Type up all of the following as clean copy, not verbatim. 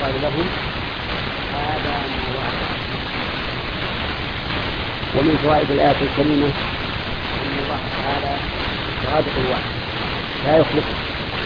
يقال لهم هذا ما وعد. ومن فوائد الآية الكريمة أن الله تعالى صادق الوعد لا يخلفه،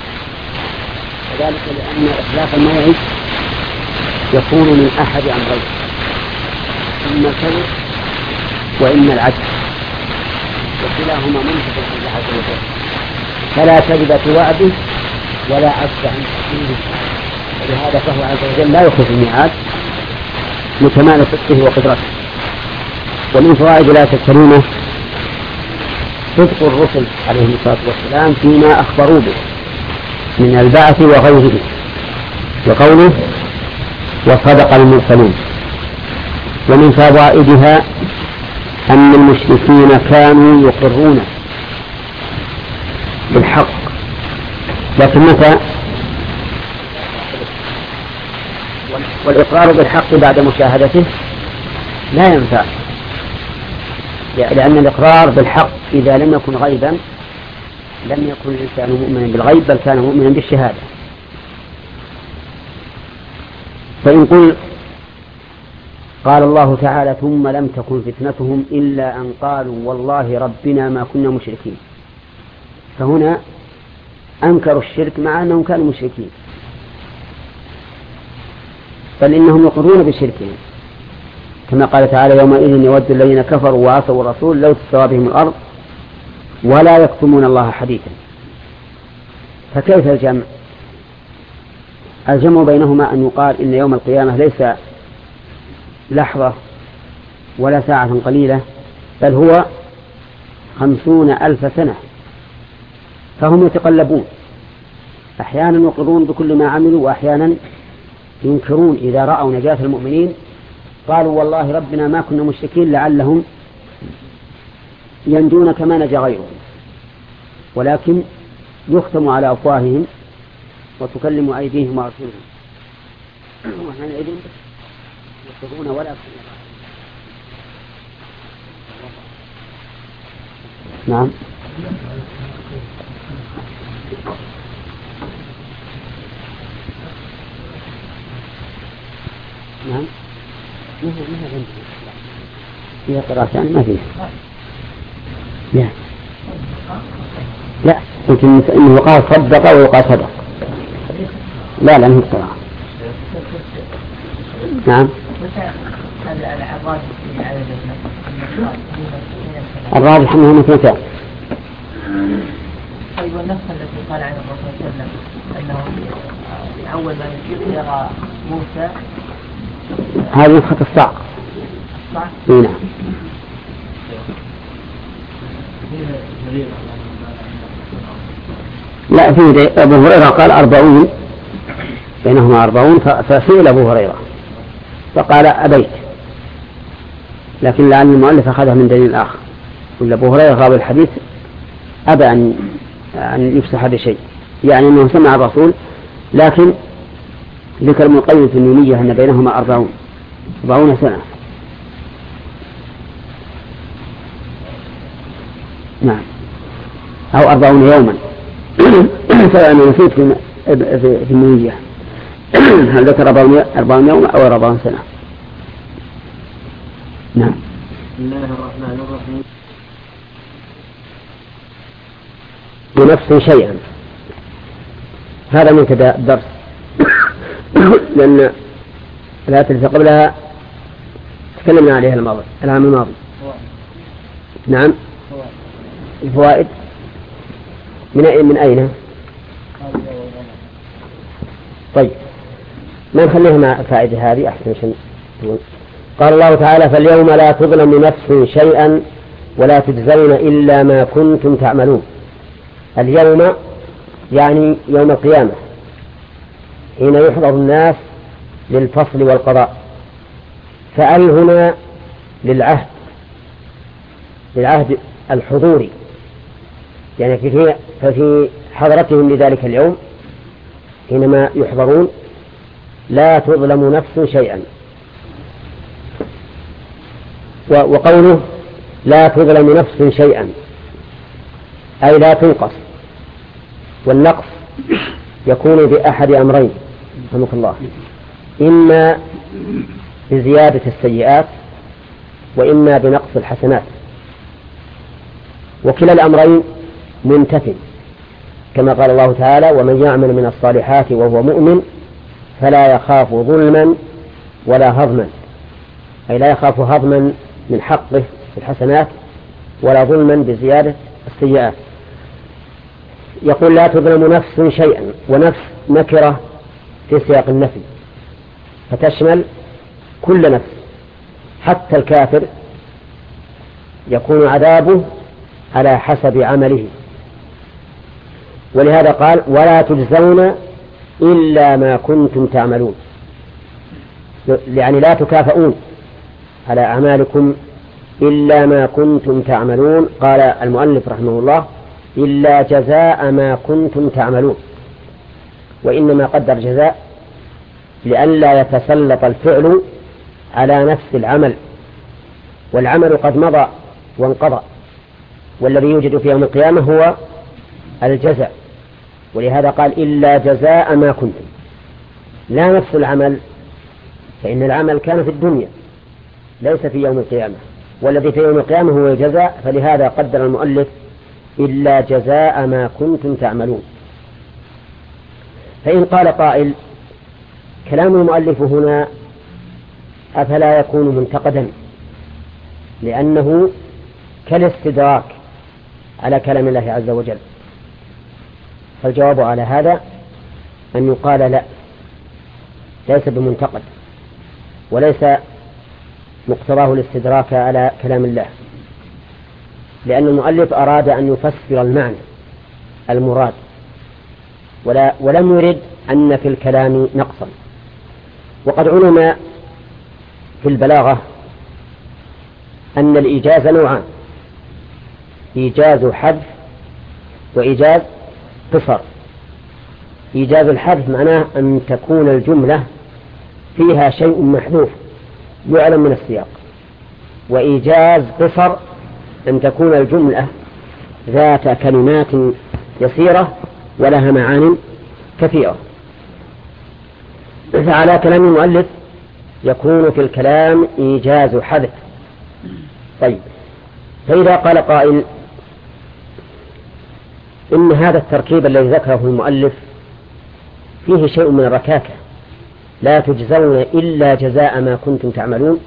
وذلك لأن إخلاف الموعد يكون من أحد أمرين: إما الكذب وإما العدل، وكلاهما منفذ لله عز وجل، فلا كذب في وعده ولا عجز عن تحقيقه، ولهذا فهو عز وجل لا يخلف الميعاد لكمال صدقه وقدرته. ومن فوائد الآية الكريمة صدق الرسل عليهم الصلاة والسلام فيما أخبروا به من البعث وغيره، وقوله وصدق المرسلون. ومن فوائدها أن المشركين كانوا يقرون بالحق، لكن متى؟ والإقرار بالحق بعد مشاهدته لا ينفع، لأن الإقرار بالحق إذا لم يكن غيبا لم يكن الإنسان مؤمنا بالغيب، بل كان مؤمنا بالشهادة. فإن قال الله تعالى ثم لم تكن فتنتهم إلا أن قالوا والله ربنا ما كنا مشركين، فهنا أنكروا الشرك مع أنهم كانوا مشركين، بل إنهم يقرون بشركهم، كما قال تعالى يومئذ يود الذين كفروا وعصوا الرسول لو تسوى بهم الأرض ولا يكتمون الله حديثا. فكيف الجمع؟ الجمع بينهما أن يقال إن يوم القيامة ليس لحظة ولا ساعة قليلة، بل هو 50,000 سنة، فهم يتقلبون، أحيانا يقرون بكل ما عملوا وأحيانا ينكرون. إذا رأوا نجاة المؤمنين قالوا والله ربنا ما كنا مشركين لعلهم ينجون كما نجا غيرهم، ولكن يختم على أفواههم وتكلم أيديهم وأرجلهم، وحينئذ يقرون ولا يكتمون. نعم. نعم. فيها قراءتان ما فيها. لا يمكن إنه يقال صدق ويقال صدق. لا هي قراءة. نعم. الراجح أنه مثل كان. طيب والنفس التي قال عن الرسول صلى الله عليه وسلم أنه أول ما يرى موسى هذه نفخة الصعق. نعم. لا في أبو هريرة قال 40 بينهما 40 فسئل أبو هريرة فقال أبيت، لكن لعل المؤلف أخذها من دليل آخر، ولا أبو هريرة راوي الحديث أبى أن يفسح بشيء، يعني أنه سمع الرسول، لكن ذكر ابن القيم في النونية أن بينهما 40 سنة. نعم، أو 40 يوما سواء نسيت في النونية هل ذكر 40 يوما أو 40 سنة. نعم. بسم الله الرحمن الرحيم. بنفس شيئا، هذا منتدى الدرس لأن الآية التي قبلها تكلمنا عليها العام الماضي. نعم. الفوائد من أين؟ طيب ما نخليها مع الفائدة هذه أحسن شيء. قال الله تعالى فاليوم لا تظلم نفس شيئا ولا تجزون إلا ما كنتم تعملون. اليوم يعني يوم القيامة حين يحضر الناس للفصل والقضاء، فأل هنا للعهد الحضوري، يعني ففي حضرتهم لذلك اليوم حينما يحضرون لا تظلم نفس شيئا. وقوله لا تظلم نفس شيئا أي لا تنقص، والنقص يكون بأحد أمرين رحمك الله: إما بزيادة السيئات وإما بنقص الحسنات، وكلا الأمرين منتف، كما قال الله تعالى: ومن يعمل من الصالحات وهو مؤمن فلا يخاف ظلما ولا هضما، أي لا يخاف هضما من حقه في الحسنات ولا ظلما بزيادة السيئات. يقول: لا تظلم نفس شيئا، ونفس نكرة في سياق النفي فتشمل كل نفس، حتى الكافر يكون عذابه على حسب عمله، ولهذا قال: ولا تجزون إلا ما كنتم تعملون، يعني لا تكافئون على أعمالكم إلا ما كنتم تعملون. قال المؤلف رحمه الله: إلا جزاء ما كنتم تعملون، وإنما قدر جزاء لئلا يتسلط الفعل على نفس العمل، والعمل قد مضى وانقضى، والذي يوجد في يوم القيامة هو الجزاء، ولهذا قال: إلا جزاء ما كنتم، لا نفس العمل، فإن العمل كان في الدنيا ليس في يوم القيامة، والذي في يوم القيامة هو الجزاء، فلهذا قدر المؤلف: إلا جزاء ما كنتم تعملون. فإن قال قائل: كلام المؤلف هنا أفلا يكون منتقدا لأنه كالاستدراك على كلام الله عز وجل؟ فالجواب على هذا أن يقال: لا، ليس بمنتقد، وليس مقتضاه الاستدراك على كلام الله، لأن المؤلف أراد أن يفسر المعنى المراد، ولم يرد أن في الكلام نقصا. وقد علم في البلاغة أن الإيجاز نوعان: إيجاز حذف وإيجاز قصر. إيجاز الحذف معناه أن تكون الجملة فيها شيء محذوف يعلم من السياق، وإيجاز قصر أن تكون الجملة ذات كلمات يسيرة ولها معان كثيرة. فعلى كلام المؤلف يكون في الكلام إيجاز حذف. طيب، فإذا قال قائل: إن هذا التركيب الذي ذكره المؤلف فيه شيء من الركاكة، لا تجزون إلا جزاء ما كنتم تعملون،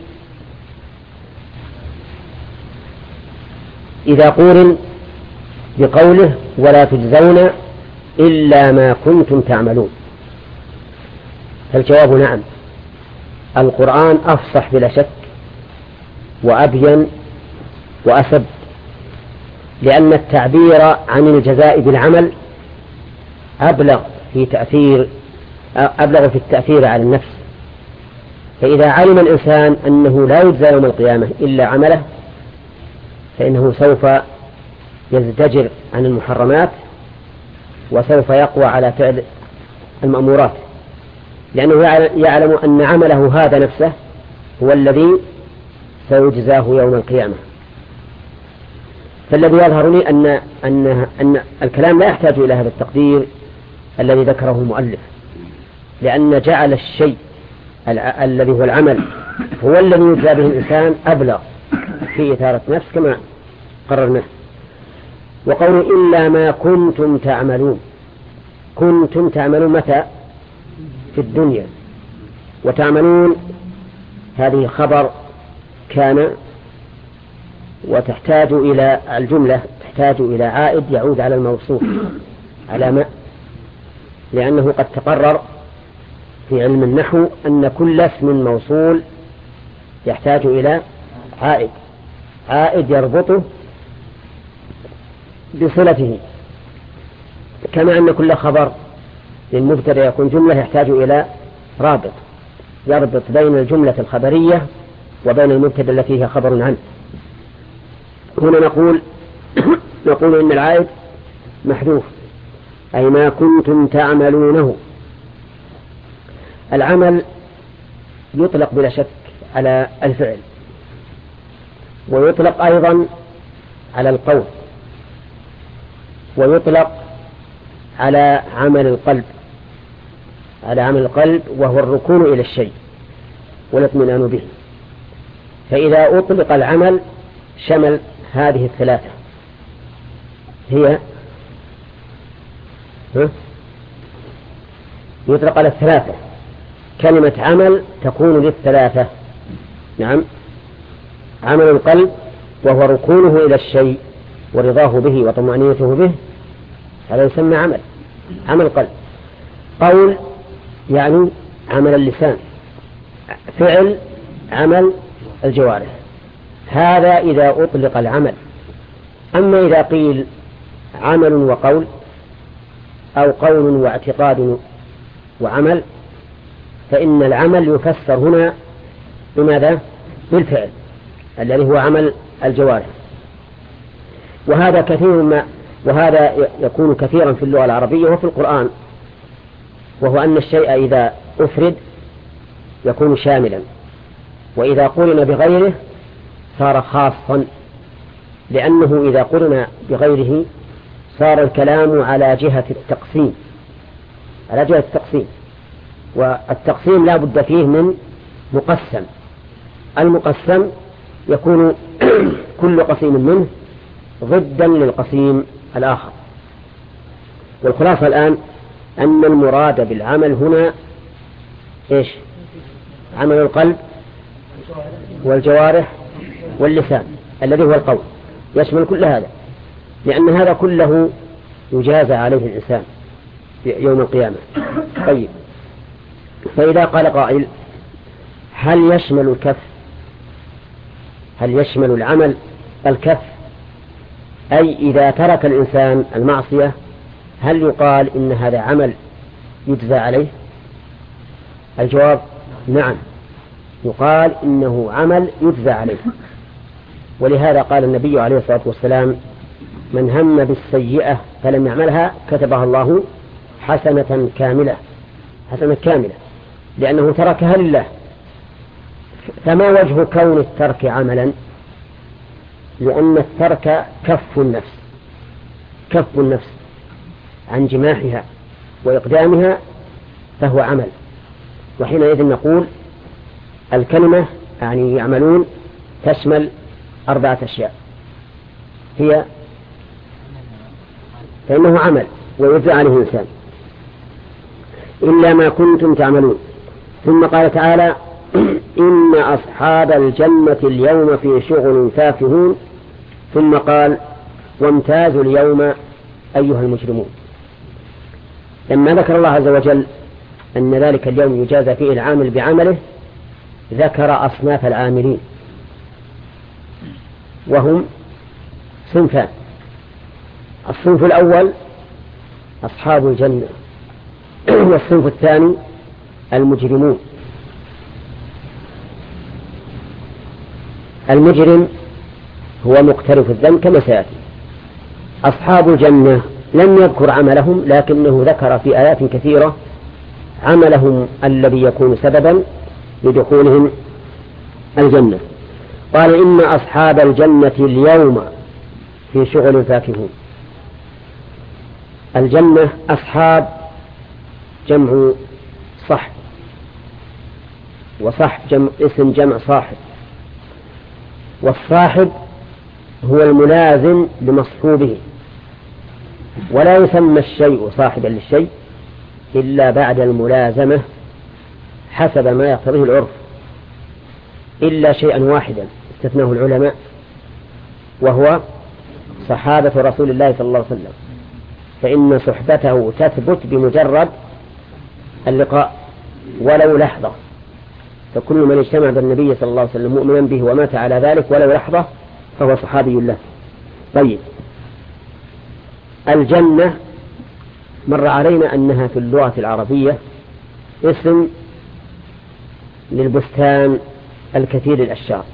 إذا قورن بقوله: ولا تجزون إلا ما كنتم تعملون، فالجواب نعم، القرآن أفصح بلا شك وأبين وأسد، لأن التعبير عن الجزاء بالعمل أبلغ في التأثير على النفس. فإذا علم الإنسان أنه لا يجزى يوم القيامة إلا عمله، فإنه سوف يزدجر عن المحرمات وسوف يقوى على فعل المأمورات، لأنه يعلم أن عمله هذا نفسه هو الذي سيجزاه يوم القيامة. فالذي يظهر لي أن الكلام لا يحتاج إلى هذا التقدير الذي ذكره المؤلف، لأن جعل الشيء الذي هو العمل هو الذي يجزى به الإنسان أبلغ في إثارة نفس كما قررناه. وقول إلا ما كنتم تعملون، كنتم تعملون متى؟ في الدنيا، وتعملون هذه خبر كان، وتحتاج إلى الجملة تحتاج إلى عائد يعود على الموصوف على ما، لأنه قد تقرر في علم النحو أن كل اسم موصول يحتاج إلى عائد يربطه بصلته، كما أن كل خبر للمبتدأ يكون جملة يحتاج إلى رابط يربط بين الجملة الخبرية وبين المبتدأ التي هي خبر عنه. هنا نقول إن العائد محذوف، أي ما كنتم تعملونه. العمل يطلق بلا شك على الفعل، ويطلق أيضا على القول، ويطلق على عمل القلب، على عمل القلب، وهو الركون إلى الشيء والاطمئنان به. فإذا أطلق العمل شمل هذه الثلاثة، هي يطلق على الثلاثة، كلمة عمل تكون للثلاثة. نعم، عمل القلب وهو ركونه إلى الشيء ورضاه به وطمأنينته به، هذا يسمى عمل قلب. قول يعني عمل اللسان، فعل عمل الجوارح، هذا إذا أطلق العمل. أما إذا قيل عمل وقول أو قول واعتقاد وعمل، فإن العمل يفسر هنا بماذا؟ بالفعل الذي هو عمل الجوارح. وهذا يكون كثيرا في اللغة العربية وفي القرآن، وهو أن الشيء إذا أفرد يكون شاملا، وإذا قرن بغيره صار خاصا، لأنه إذا قرن بغيره صار الكلام على جهة التقسيم، والتقسيم لا بد فيه من مقسم. المقسم يكون كل قسيم منه ضدا للقسيم الآخر. والخلاصة الآن أن المراد بالعمل هنا إيش؟ عمل القلب والجوارح واللسان الذي هو القول، يشمل كل هذا، لأن هذا كله يجازى عليه الإنسان يوم القيامة. طيب، فإذا قال قائل هل يشمل العمل الكف؟ أي إذا ترك الإنسان المعصية هل يقال إن هذا عمل يجزى عليه؟ الجواب نعم، يقال إنه عمل يجزى عليه. ولهذا قال النبي عليه الصلاة والسلام من هم بالسيئة فلم يعملها كتبها الله حسنة كاملة، لأنه تركها لله. فما وجه كون الترك عملا؟ لأن الترك كف النفس عن جماحها وإقدامها فهو عمل. وحينئذ نقول الكلمة يعني يعملون تشمل 4 أشياء، هي فإنه عمل ويجزى عليه الإنسان إلا ما كنتم تعملون. ثم قال تعالى إن أصحاب الجنة اليوم في شغل فاكهون. ثم قال وامتازوا اليوم أيها المجرمون. لما ذكر الله عز وجل أن ذلك اليوم يجازى فيه العامل بعمله ذكر أصناف العاملين، وهم صنفان. الصنف الأول أصحاب الجنة، والصنف الثاني المجرمون. المجرم هو مقترف الذنب كما سيأتي. أصحاب الجنة لم يذكر عملهم، لكنه ذكر في آيات كثيرة عملهم الذي يكون سببا لدخولهم الجنة. قال إن أصحاب الجنة اليوم في شغل فاكهون. الجنة أصحاب جمع صحب، وصحب اسم جمع صاحب، والصاحب هو الملازم لمصحوبه، ولا يسمى الشيء صاحبا للشيء إلا بعد الملازمة حسب ما يقتضيه العرف، إلا شيئا واحدا استثناه العلماء، وهو صحابة رسول الله صلى الله عليه وسلم، فإن صحبته تثبت بمجرد اللقاء ولو لحظة. فكل من اجتمع بالنبي صلى الله عليه وسلم مؤمنا به ومات على ذلك ولو لحظة فهو صحابي له. طيب، الجنة مر علينا أنها في اللغة العربية اسم للبستان الكثير الأشجار،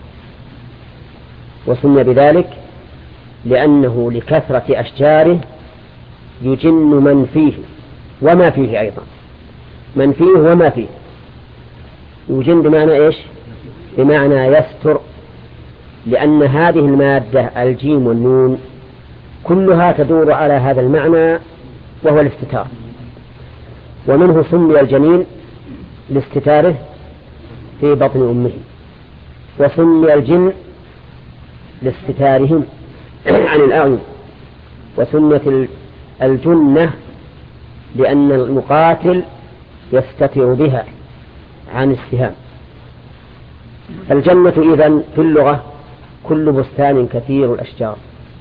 وسمي بذلك لأنه لكثرة أشجاره يجن من فيه وما فيه أيضا، من فيه وما فيه. يجن بمعنى إيش؟ بمعنى يستر، لأن هذه المادة الجيم والنون كلها تدور على هذا المعنى وهو الاستتار. ومنه سمي الجنين لاستتاره في بطن أمه، وسمي الجن لاستتارهم عن الأعين، وسميت الجنة لأن المقاتل يستتر بها عن السهام. الجنة إذن في اللغة كل بستان كثير الأشجار،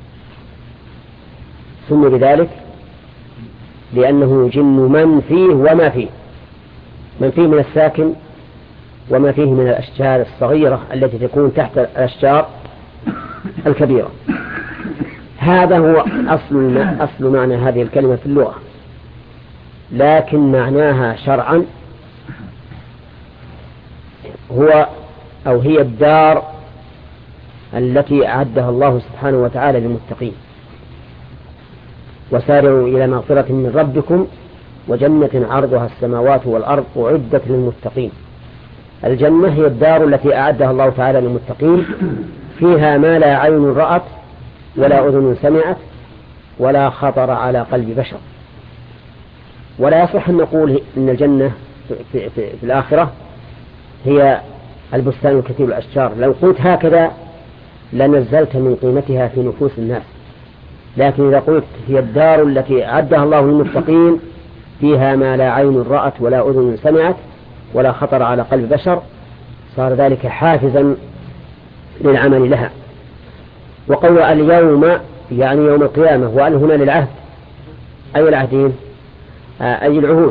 سمي بذلك لأنه يجن من فيه وما فيه، من فيه من الساكن وما فيه من الأشجار الصغيرة التي تكون تحت الأشجار الكبيرة. هذا هو أصل معنى هذه الكلمة في اللغة، لكن معناها شرعا هي الدار التي أعدها الله سبحانه وتعالى للمتقين. وسارعوا إلى مغفرة من ربكم وجنة عرضها السماوات والأرض أعدت للمتقين. الجنة هي الدار التي أعدها الله تعالى للمتقين، فيها ما لا عين رأت ولا أذن سمعت ولا خطر على قلب بشر. ولا يصح أن نقول إن الجنة في الآخرة هي البستان الكثير الأشجار، لو قلت هكذا لنزلت من قيمتها في نفوس الناس. لكن إذا قلت هي الدار التي أعدها الله للمتقين، فيها ما لا عين رأت ولا أذن سمعت ولا خطر على قلب بشر، صار ذلك حافزا للعمل لها. وقول اليوم يعني يوم القيامة، وأن هنا للعهد، أي العهدين؟ أي العهود؟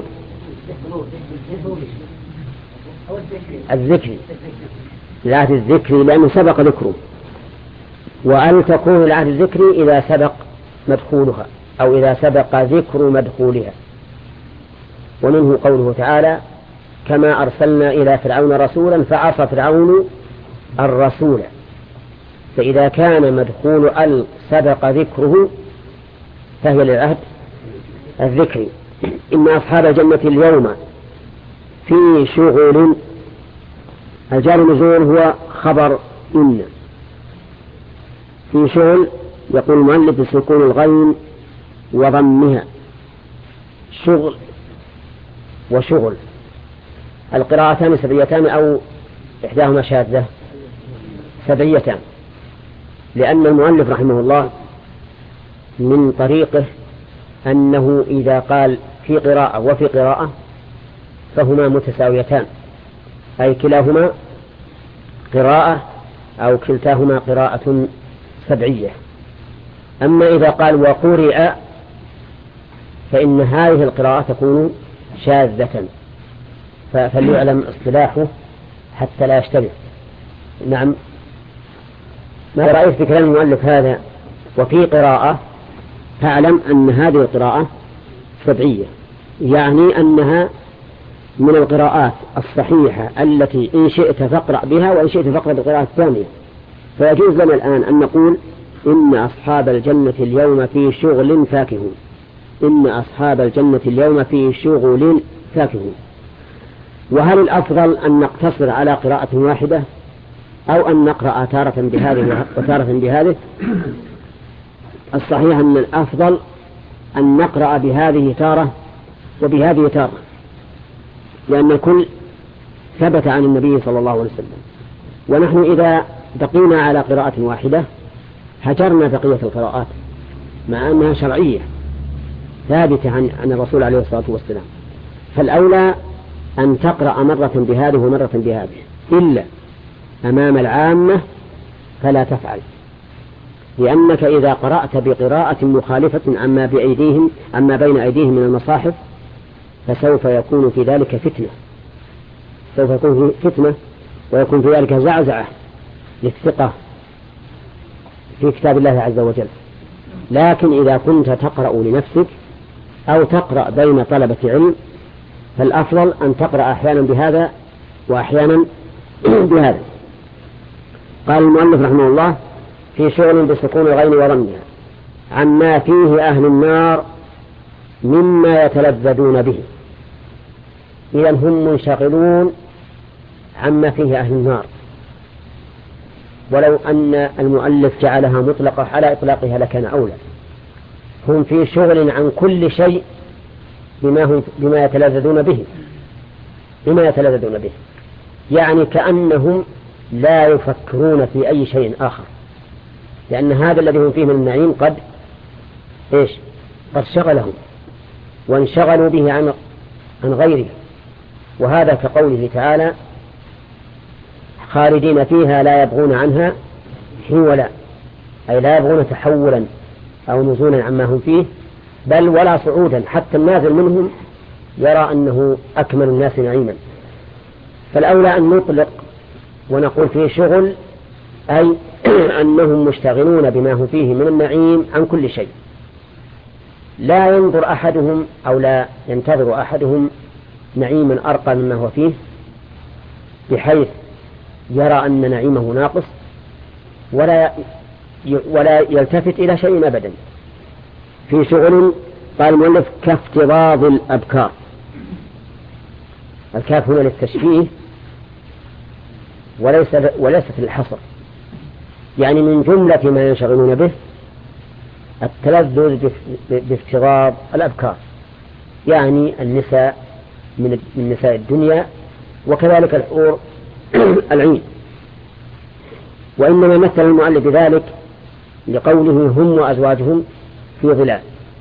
الذكري، العهد الذكري لأنه سبق ذكره، وأن تكون العهد الذكري إذا سبق مدخولها أو إذا سبق ذكر مدخولها. ومنه قوله تعالى: كما أرسلنا إلى فرعون رسولا فعصى فرعون الرسول. فإذا كان مدخول سبق ذكره فهي للعهد الذكري. إن أصحاب الجنة اليوم في شغل، الجار والمجرور هو خبر إن، في شغل يقول المؤلف بسكون الغين وضمها، شغل وشغل. القراءتان سبعيتان أو إحداهما شاذة؟ سبعيتان، لأن المؤلف رحمه الله من طريقه أنه إذا قال في قراءة وفي قراءة فهما متساويتان، أي كلاهما قراءة أو كلتاهما قراءة سبعية. أما إذا قال وقرئ فإن هذه القراءة تكون شاذة، فليعلم اصطلاحه حتى لا يشتبه. نعم، ما رأيت في كلام المؤلف هذا وفي قراءة، فاعلم أن هذه القراءة سبعية، يعني أنها من القراءات الصحيحة التي إن شئت فاقرأ بها وإن شئت فاقرأ بالقراءة الثانية. فيجوز لنا الآن أن نقول إن أصحاب الجنة اليوم في شغل فاكهون، إن أصحاب الجنة اليوم في شغل فاكهون. وهل الأفضل أن نقتصر على قراءة واحدة أو أن نقرأ تارة بهذه وتارة بهذه؟ الصحيح أن الأفضل أن نقرأ بهذه تارة وبهذه تارة، لأن الكل ثبت عن النبي صلى الله عليه وسلم. ونحن إذا بقينا على قراءة واحدة هجرنا بقية القراءات مع أنها شرعية ثابتة عن الرسول عليه الصلاة والسلام. فالأولى أن تقرأ مرة بهذه ومرة بهذه، إلا أمام العامة فلا تفعل، لأنك إذا قرأت بقراءة مخالفة عما بين أيديهم من المصاحف فسوف يكون في ذلك فتنة، سوف يكون فتنة ويكون في ذلك زعزعة للثقة في كتاب الله عز وجل. لكن إذا كنت تقرأ لنفسك أو تقرأ بين طلبة علم فالأفضل أن تقرأ أحيانا بهذا وأحيانا بهذا. قال المؤلف رحمه الله: في شغل بسكون الغين وضمها عما فيه أهل النار مما يتلذذون به. إذن هم منشغلون عما فيه أهل النار، ولو أن المؤلف جعلها مطلقة على إطلاقها لكان أولى. هم في شغل عن كل شيء بما يتلذذون به، يعني كأنهم لا يفكرون في أي شيء آخر، لأن هذا الذي هم فيه من النعيم قد شغلهم وانشغلوا به عن غيره. وهذا كقوله تعالى: خالدين فيها لا يبغون عنها حولا، أي لا يبغون تحولا أو نزولا عما هم فيه، بل ولا صعودا، حتى النازل منهم يرى أنه أكمل الناس نعيما. فالأولى أن نطلق ونقول فيه شغل، أي أنهم مشتغلون بما هم فيه من النعيم عن كل شيء، لا ينظر أحدهم أو لا ينتظر أحدهم نعيما أرقى مما هو فيه بحيث يرى أن نعيمه ناقص، ولا يلتفت إلى شيء أبدا. في شغل قال المؤلف كافتراض الأبكار، الكاف هنا للتشبيه وليست للحصر، يعني من جملة ما ينشغلون به التلذذ بافتراض الأبكار، يعني النساء من نساء الدنيا، وكذلك الحور العين. وإنما مثل المؤلف بذلك لقوله هم وأزواجهم في ظلال،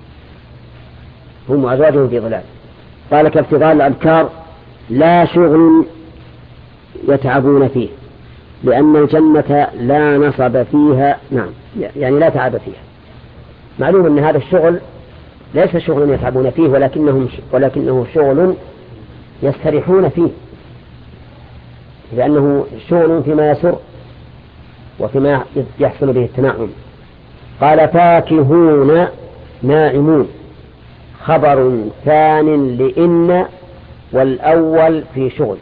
قال كافتراض الأبكار لا شغل يتعبون فيه، لأن الجنة لا نصب فيها، يعني لا تعب فيها. معلوم أن هذا الشغل ليس شغل يتعبون فيه، ولكنه شغل يستريحون فيه، لأنه شغل فيما يسر وفيما يحصل به التنعم. قال فاكهون نائمون، خبر ثان لإن، والأول في شغل.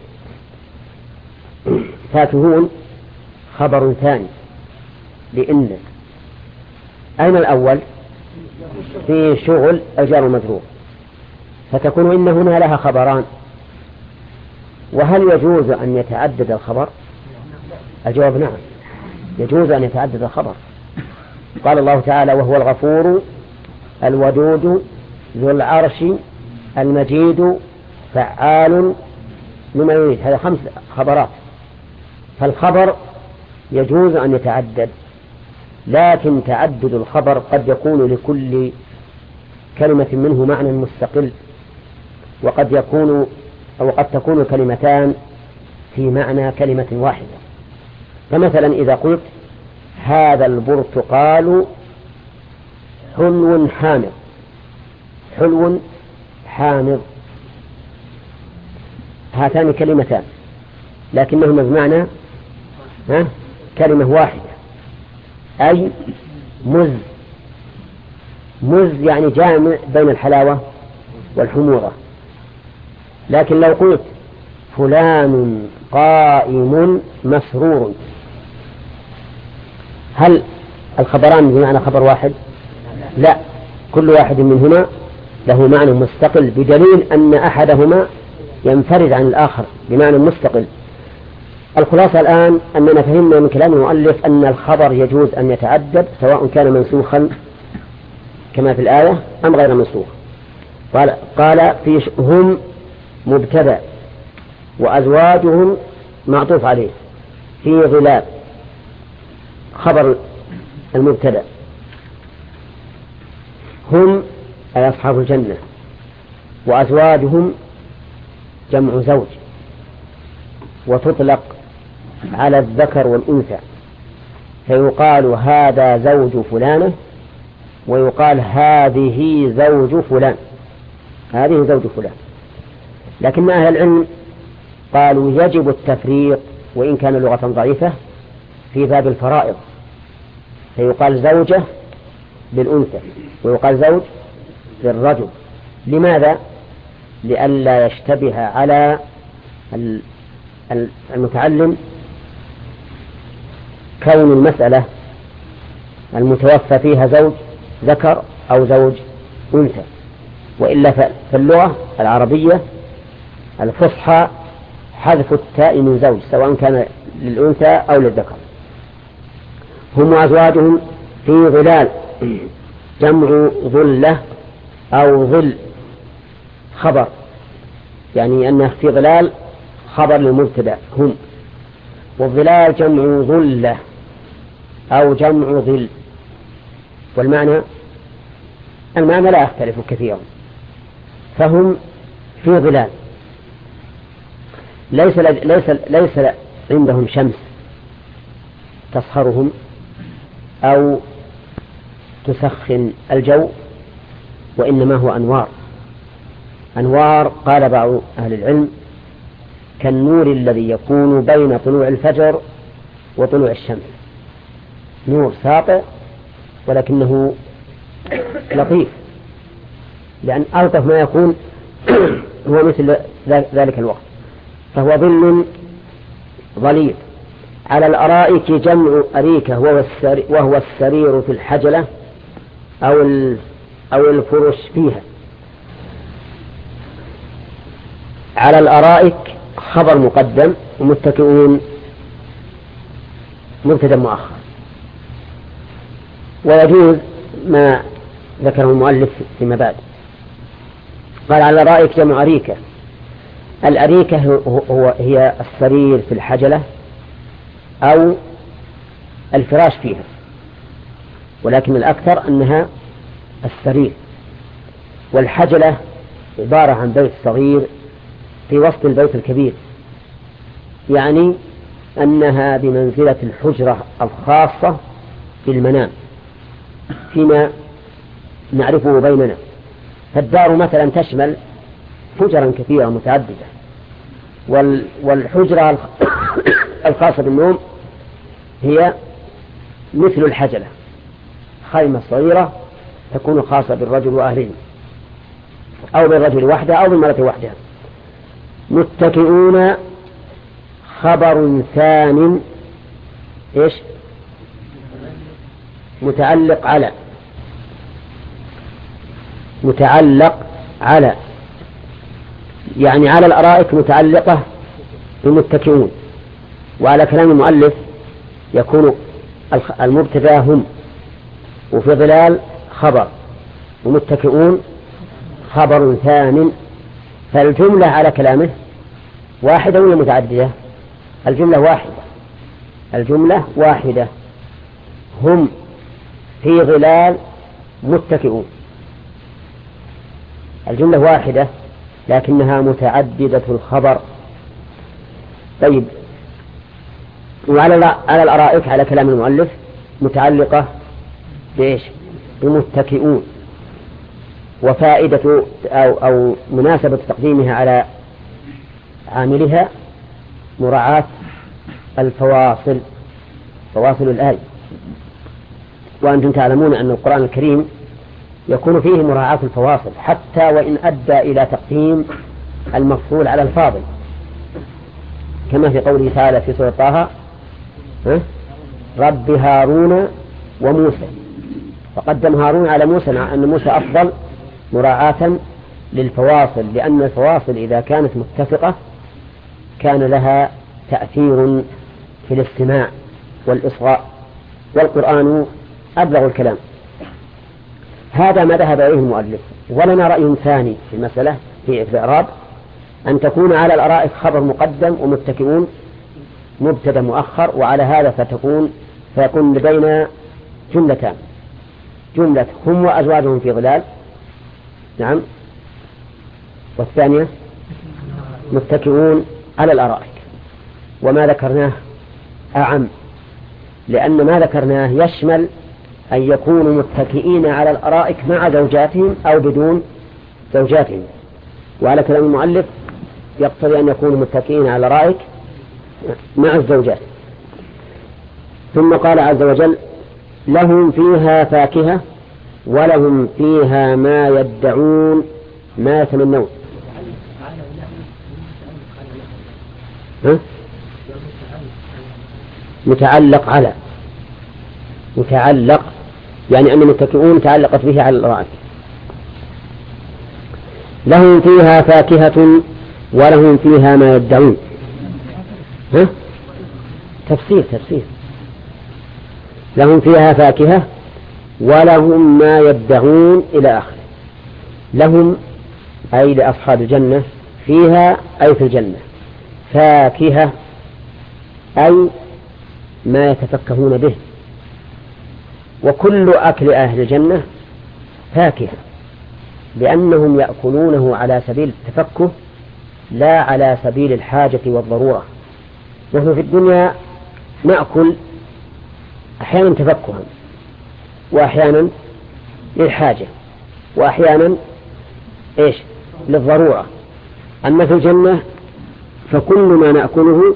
فاكهون خبر ثاني لإن، أين الأول؟ في شغل الجار المجرور، فتكون إن هنا لها خبران. وهل يجوز أن يتعدد الخبر؟ الجواب نعم، يجوز أن يتعدد الخبر. قال الله تعالى: وهو الغفور الودود ذو العرش المجيد فعال لما يريد. هذا 5 خبرات، فالخبر يجوز أن يتعدد، لكن تعدد الخبر قد يكون لكل كلمة منه معنى مستقل، وقد تكون الكلمتان في معنى كلمة واحدة. فمثلا إذا قلت هذا البرتقال حلو حامض، هاتان كلمتان لكنهما بمعنى كلمة واحدة، أي مز يعني جامع بين الحلاوة والحموضة. لكن لو قلت فلان قائم مسرور، هل الخبران بمعنى خبر واحد؟ لا، كل واحد منهما له معنى مستقل، بدليل أن أحدهما ينفرد عن الآخر بمعنى مستقل. الخلاصة الآن أننا فهمنا من كلام المؤلف أن الخبر يجوز أن يتعدد، سواء كان منسوخا كما في الآية أم غير منسوخ. قال في هم مبتدأ وأزواجهم معطوف عليه، في ظلال خبر المبتدأ، هم أي أصحاب الجنة، وأزواجهم جمع زوج، وتطلق على الذكر والأنثى، فيقال هذا زوج فلانة، ويقال هذه زوج فلان، لكن أهل العلم قالوا يجب التفريق وإن كان لغة ضعيفة في باب الفرائض، فيقال زوجة بالأنثى ويقال زوج بالرجل. لماذا؟ لئلا يشتبه على المتعلم كون المسألة المتوفى فيها زوج ذكر أو زوج أنثى، وإلا في اللغة العربية الفصحى حذف التاء من زوج سواء كان للأنثى أو للذكر. هم وأزواجهم في ظلال، جمع ظلة أو ظل، خبر، يعني أنه في ظلال خبر للمبتدأ هم، والظلال جمع ظلة أو جمع ظل، والمعنى لا يختلف كثيرا، فهم في ظلال، ليس عندهم شمس تصهرهم أو تسخن الجو، وإنما هو أنوار قال بعض أهل العلم كالنور الذي يكون بين طلوع الفجر وطلوع الشمس، نور ساطع ولكنه لطيف، لأن ألطف ما يكون هو مثل ذلك الوقت، فهو ظل ظليل. على الأرائك جمع أريكة وهو السرير في الحجلة أو الفرش فيها. على الأرائك خبر مقدم، ومتكئون مبتدأ مؤخر. ويجوز ما ذكره المؤلف فيما بعد، قال على الأرائك جمع أريكة. الأريكة هي السرير في الحجلة أو الفراش فيها، ولكن الأكثر أنها السرير. والحجلة عبارة عن بيت صغير في وسط البيت الكبير، يعني أنها بمنزلة الحجرة الخاصة بالمنام فيما نعرفه بيننا. فالدار مثلا تشمل حجرا كثيرة متعددة، والحجرة الخاصة بالنوم هي مثل الحجلة، خيمة صغيرة تكون خاصة بالرجل وأهله، أو بالرجل وحده أو بالمرأة وحدها. متكئون خبر ثان إيش؟ متعلق على، يعني على الأرائك متعلقة بمتكئون. وعلى كلام المؤلف يكون المبتدأ هم، وفي ظلال خبر، ومتكئون خبر ثان. فالجملة على كلامه واحدة ولا متعددة؟ الجملة واحدة، هم في ظلال متكئون. الجملة واحدة لكنها متعددة الخبر. طيب، وعلى الأرائك على كلام المؤلف متعلقة بإيش؟ بمتكئون. وفائدة أو مناسبة تقديمها على عاملها مراعاة الفواصل، فواصل الآية. وأنتم تعلمون أن القرآن الكريم يكون فيه مراعاة الفواصل حتى وإن أدى إلى تقديم المفصول على الفاضل، كما في قوله تعالى في سورة طه: رب هارون وموسى، فقدم هارون على موسى مع أن موسى أفضل مراعاة للفواصل، لأن الفواصل إذا كانت متفقة كان لها تأثير في الاستماع والإصغاء، والقرآن أبلغ الكلام. هذا ما ذهب إليه المؤلف. ولنا رأي ثاني في المسألة في الإعراب، أن تكون على الأرائك خبر مقدم ومتكئون مبتدأ مؤخر، وعلى هذا فيكون لدينا جملتان: جملة هم وأزواجهم في ظلال، نعم، والثانية متكئون على الأرائك. وما ذكرناه أعم، لأن ما ذكرناه يشمل أن يكونوا متكئين على الأرائك مع زوجاتهم أو بدون زوجاتهم. وعلى كلام المؤلف يقتضي أن يكونوا متكئين على الأرائك مع الزوجات. ثم قال عز وجل: لهم فيها فاكهة ولهم فيها ما يدعون ما يتمنون. متعلق يعني أن المتكئون تعلقت به على الأرائك. لهم فيها فاكهة ولهم فيها ما يدعون. تفسير لهم فيها فاكهة ولهم ما يدعون إلى آخره. لهم أي لأصحاب الجنة فيها أي في الجنة فاكهة أي ما يتفكهون به، وكل أكل أهل الجنة فاكهة لأنهم يأكلونه على سبيل التفكه لا على سبيل الحاجة والضرورة. نحن في الدنيا نأكل أحيانا تفكها وأحيانا للحاجة وأحيانا للضرورة. أما في الجنة فكل ما نأكله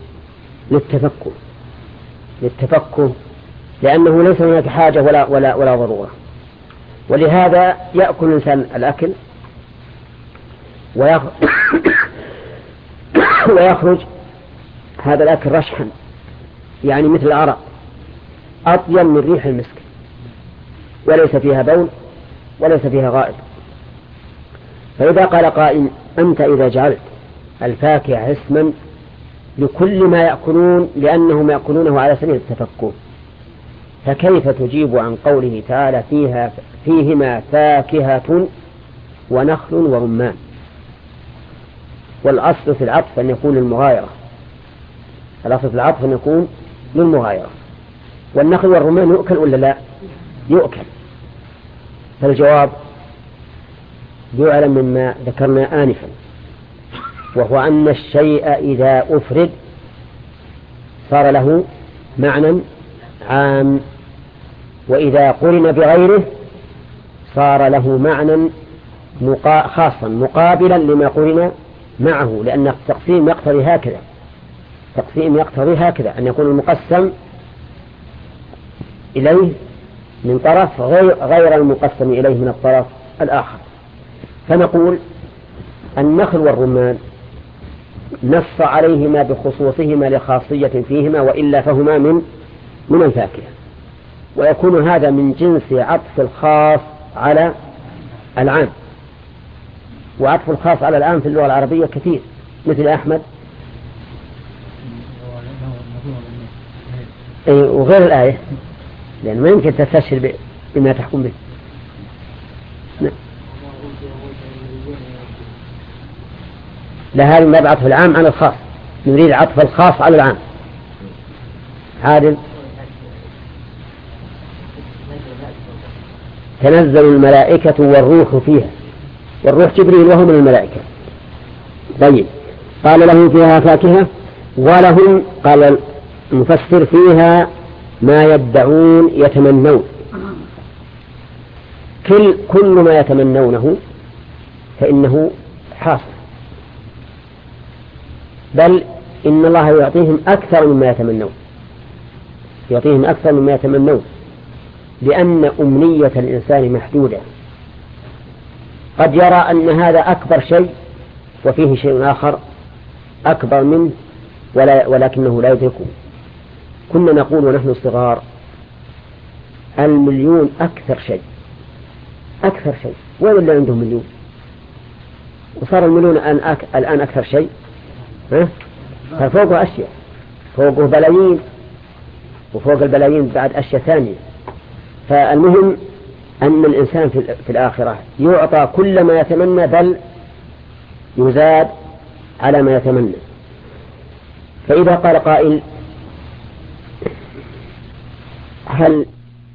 للتفكه لأنه ليس هناك حاجة ولا ضرورة. ولهذا يأكل الإنسان الأكل ويخرج هذا الأكل رشحا، يعني مثل العرق أطيب من ريح المسك، وليس فيها بول وليس فيها غائط. فإذا قال قائل أنت إذا جعلت الفاكهة اسما لكل ما يأكلون لأنهم يأكلونه على سبيل التفكه، فكيف تجيب عن قوله تعالى فيهما فاكهة ونخل ورمان؟ والأصل في العطف أن يكون للمغايرة، الأصل في العطف أن يكون للمغايرة. والنخل والرمان يؤكل ولا لا؟ يؤكل. فالجواب يعلم مما ذكرنا آنفا، وهو أن الشيء إذا أفرد صار له معنى عام، وإذا قرن بغيره صار له معنى خاصا مقابلا لما قرن معه، لأن التقسيم يقتضي هكذا أن يكون المقسم إليه من طرف غير المقسم إليه من الطرف الآخر. فنقول النخل والرمان نص عليهما بخصوصهما لخاصية فيهما، وإلا فهما من الفاكهة. ويكون هذا من جنس عطف الخاص على العام، وعطف الخاص على العام في اللغة العربية كثير، مثل أحمد وغير الآية، لأن ما يمكن تستشهر بما تحكم به. لهذا ما عطف العام على الخاص، نريد عطف الخاص على العام. عادل تنزل الملائكة والروح فيها، والروح جبريل وهو من الملائكة. طيب قال لهم فيها فاكهة ولهم قال المفسر فيها ما يدعون يتمنون. كل ما يتمنونه فإنه حاصل، بل إن الله يعطيهم أكثر مما يتمنون، لأن أمنية الإنسان محدودة. قد يرى أن هذا أكبر شيء وفيه شيء آخر أكبر منه ولكنه لا يدركه. كنا نقول ونحن صغار 1,000,000 أكثر شيء، ولا عندهم 1,000,000 وصار 1,000,000 الآن أكثر شيء، ففوقه أشياء، فوقه بلايين، وفوق البلايين بعد أشياء ثانية. فالمهم أن الإنسان في الآخرة يعطى كل ما يتمنى، بل يزاد على ما يتمنى. فإذا قال قائل هل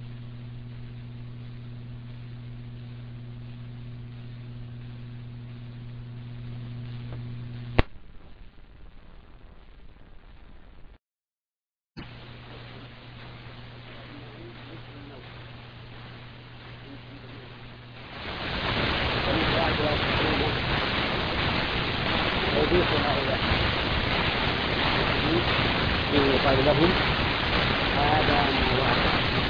يقال لهم هذا ما وعد.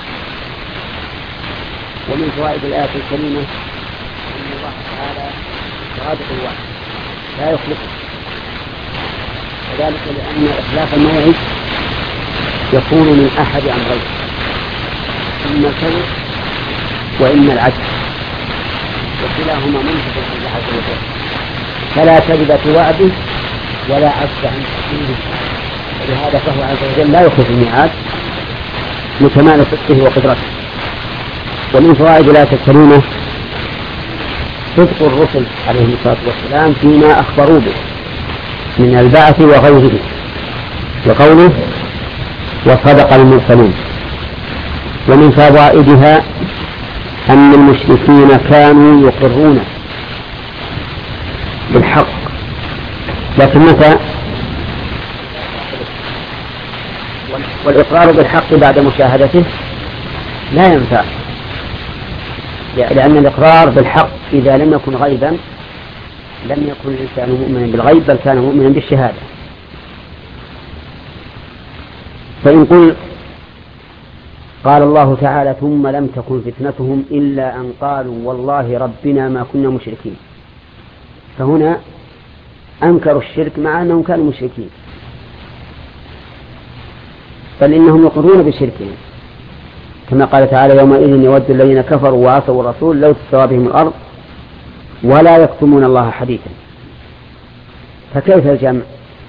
ومن فوائد الآية الكريمة أن الله تعالى صادق الوعد لا يخلفه، وذلك لأن إخلاف الموعد يكون من أحد أمرين: إما الكذب وإما العجز، وكلاهما منفذ عن الله عز وجل، فلا كذب في وعده ولا عجز عن تحقيقه. ولهذا فهو عز وجل لا يخلف الميعاد لكمال صدقه وقدرته. ومن فوائد الآية الكريمة صدق الرسل عليهم الصلاة والسلام فيما أخبروا به من البعث وغيره، وقوله وصدق المرسلون. ومن فوائدها أن المشركين كانوا يقرون بالحق، لكن متى؟ والإقرار بالحق بعد مشاهدته لا ينفع، لأن الإقرار بالحق إذا لم يكن غيبا لم يكن الإنسان مؤمنا بالغيب، بل كان مؤمنا بالشهادة. فإن قل قال الله تعالى ثم لم تكن فتنتهم إلا أن قالوا والله ربنا ما كنا مشركين، فهنا أنكروا الشرك مع أنهم كانوا مشركين، بل إنهم يقرون بشركهم، كما قال تعالى يومئذ يود الذين كفروا وعصوا الرسول لو تسوى بهم الأرض ولا يكتمون الله حديثا. فكيف الجمع؟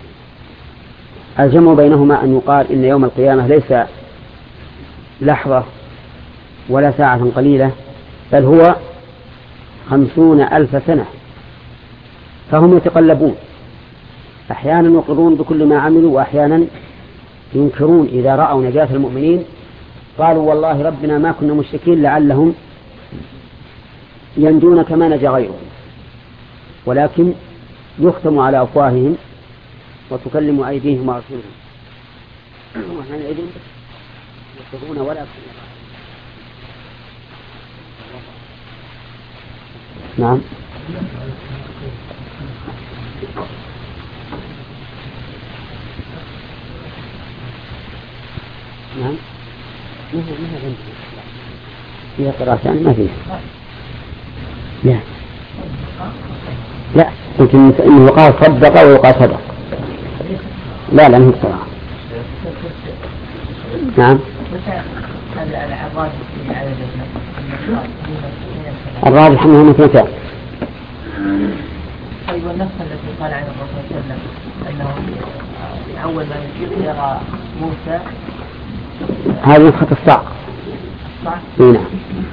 الجمع بينهما أن يقال إن يوم القيامة ليس لحظة ولا ساعة قليلة، بل هو 50,000 سنة، فهم يتقلبون، أحيانا يقرون بكل ما عملوا وأحيانا ينكرون. إذا رأوا نجاة المؤمنين قالوا والله ربنا ما كنا مشركين لعلهم ينجون كما نجا غيرهم، ولكن يختم على أفواههم وتكلم أيديهم وأرجلهم وحينئذ يقرون ولا يكفرون. نعم. نعم. فيها قراءتان ما فيها. لا قلت إنه قال صدق ويقال صدق. لا لا مو صراحة. نعم. الراجح أنه مثلتان. طيب والنص الذي قال عن الرسول صلى الله عليه وسلم أنه في أول ما يجيب يرى موسى، هذه نسخة الصعق. نعم.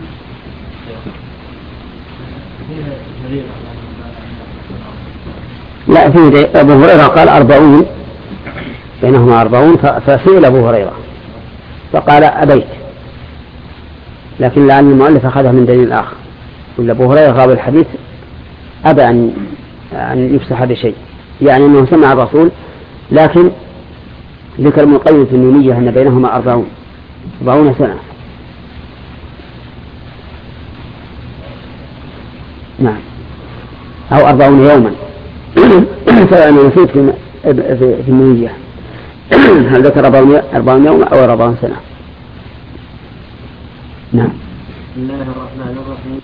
لا في أبو هريرة قال 40 بينهما 40 فسئل أبو هريرة فقال أبيت، لكن لعل المؤلف أخذها من دليل آخر، ولا أبو هريرة راوي الحديث أبى أن يفسح بشيء، يعني أنه سمع الرسول، لكن ذكر ابن القيم في النونية أن بينهما 40 سنة. نعم، أو 40 يوما. فأنا نسيت في النونية هل ذكر 40 يوما أو 40 سنة. نعم. بسم الله الرحمن الرحيم.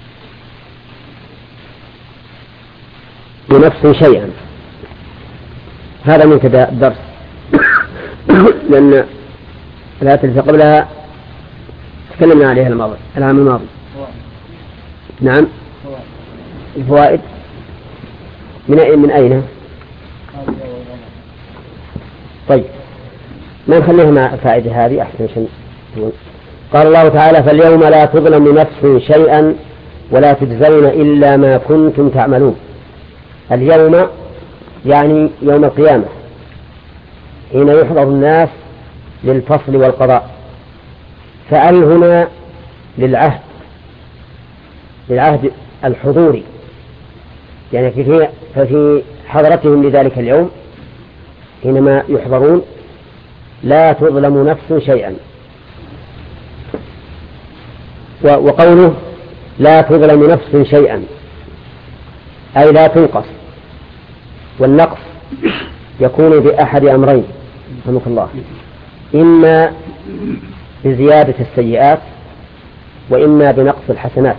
بنفس شيئا، هذا منتدى الدرس لأن الآية التي قبلها تكلمنا عليها العام الماضي. نعم. الفوائد من أين؟ طيب ما نخليها مع الفائدة هذه أحسن شيء. قال الله تعالى فاليوم لا تظلم نفس شيئا ولا تجزون إلا ما كنتم تعملون. اليوم يعني يوم القيامة حين يحضر الناس للفصل والقضاء، فأل هنا للعهد الحضوري، يعني ففي حضرتهم لذلك اليوم حينما يحضرون لا تظلم نفس شيئا. وقوله لا تظلم نفس شيئا أي لا تنقص، والنقص يكون بأحد أمرين رحمك الله، إما بزيادة السيئات وإما بنقص الحسنات،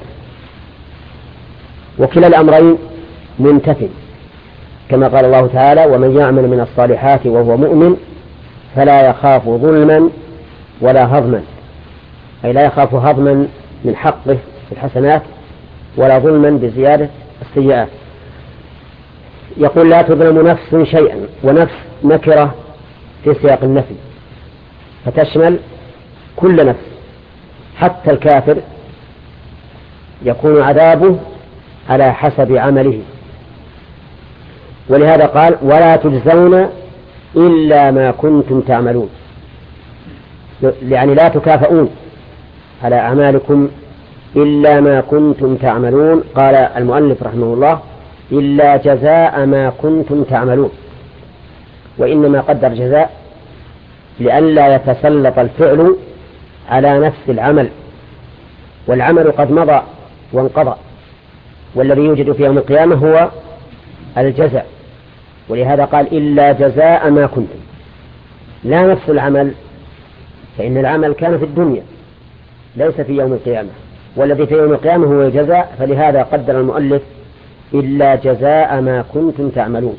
وكلا الأمرين منتفٍ، كما قال الله تعالى ومن يعمل من الصالحات وهو مؤمن فلا يخاف ظلما ولا هضما، أي لا يخاف هضما من حقه في الحسنات ولا ظلما بزيادة السيئات. يقول لا تظلم نفس شيئا، ونفس نكرة في سياق النفي فتشمل كل نفس، حتى الكافر يكون عذابه على حسب عمله. ولهذا قال ولا تجزون إلا ما كنتم تعملون، يعني لا تكافئون على أعمالكم إلا ما كنتم تعملون. قال المؤلف رحمه الله إلا جزاء ما كنتم تعملون، وإنما قدر جزاء لئلا يتسلط الفعل على نفس العمل، والعمل قد مضى وانقضى، والذي يوجد في يوم القيامة هو الجزاء. ولهذا قال إلا جزاء ما كنتم، لا نفس العمل، فإن العمل كان في الدنيا ليس في يوم القيامة، والذي في يوم القيامة هو الجزاء. فلهذا قدر المؤلف إلا جزاء ما كنتم تعملون.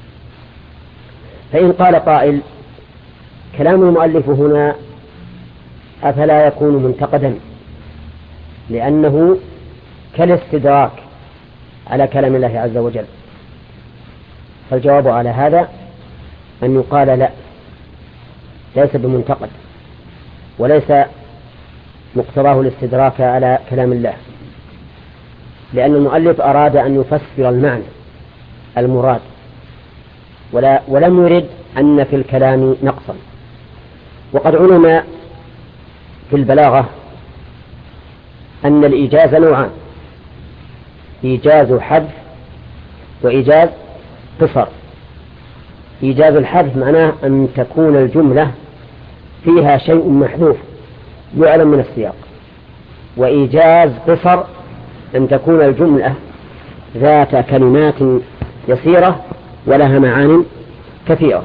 فإن قال قائل كلام المؤلف هنا أفلا يكون منتقدا لأنه كالاستدراك على كلام الله عز وجل؟ فالجواب على هذا أن يقال لا، ليس بمنتقد، وليس مقتضاه الاستدراك على كلام الله، لأن المؤلف أراد أن يفسر المعنى المراد، ولم يرد أن في الكلام نقصا. وقد علم في البلاغة أن الإيجاز نوعان: إيجاز حذف وإيجاز قصر. إيجاز الحذف معناه أن تكون الجملة فيها شيء محذوف يعلم من السياق، وإيجاز قصر أن تكون الجملة ذات كلمات يسيرة ولها معان كثيرة.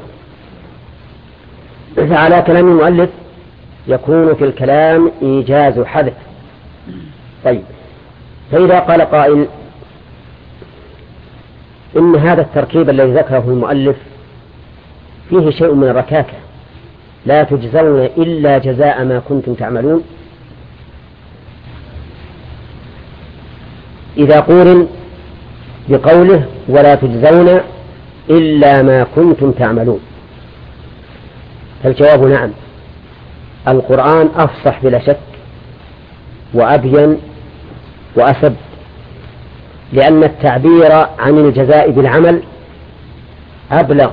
فعلى كلام المؤلف يكون في الكلام إيجاز حذف. طيب، فإذا قال قائل إن هذا التركيب الذي ذكره المؤلف فيه شيء من الركاكة، لا تجزون إلا جزاء ما كنتم تعملون، إذا قورن بقوله ولا تجزون إلا ما كنتم تعملون، فالجواب نعم، القرآن أفصح بلا شك وأبين وأسب، لأن التعبير عن الجزاء بالعمل أبلغ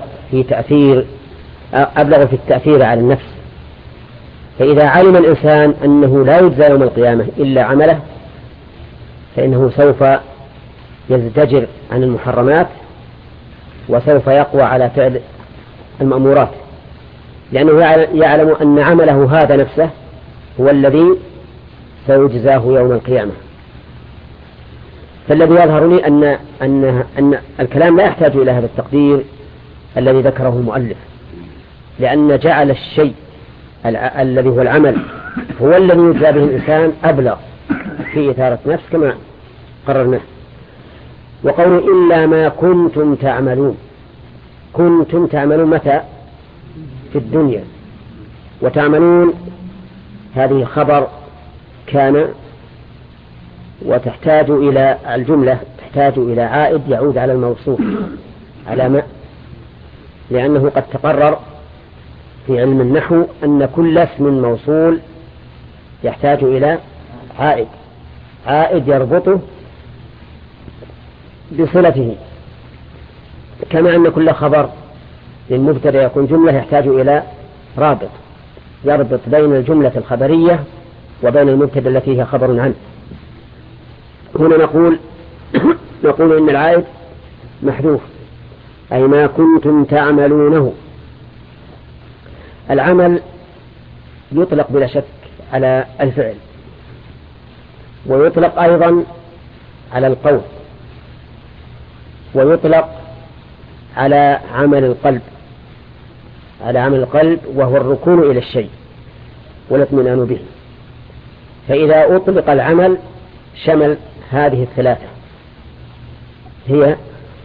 في التأثير على النفس. فإذا علم الإنسان أنه لا يجزى يوم القيامة إلا عمله فإنه سوف يزدجر عن المحرمات وسوف يقوى على فعل المأمورات، لأنه يعلم أن عمله هذا نفسه هو الذي سيجزاه يوم القيامة. فالذي يظهر لي أن الكلام لا يحتاج إلى هذا التقدير الذي ذكره المؤلف، لأن جعل الشيء الذي هو العمل هو الذي يجزى به الإنسان أبلغ في إثارة نفس كما قررناه. وقول إلا ما كنتم تعملون، كنتم تعملون متى؟ في الدنيا، وتعملون هذه خبر كان، وتحتاج إلى الجملة، تحتاج إلى عائد يعود على الموصوف على ما، لأنه قد تقرر في علم النحو أن كل اسم موصول يحتاج إلى عائد يربطه بصلته، كما أن كل خبر للمبتدأ يكون جملة يحتاج إلى رابط يربط بين الجملة الخبرية وبين المبتدأ التي هي خبر عنه. هنا نقول إن العائد محذوف، أي ما كنتم تعملونه. العمل يطلق بلا شك على الفعل، ويطلق أيضا على القول، ويطلق على عمل القلب وهو الركون إلى الشيء والاطمئنان به. فإذا أطلق العمل شمل هذه الثلاثة، هي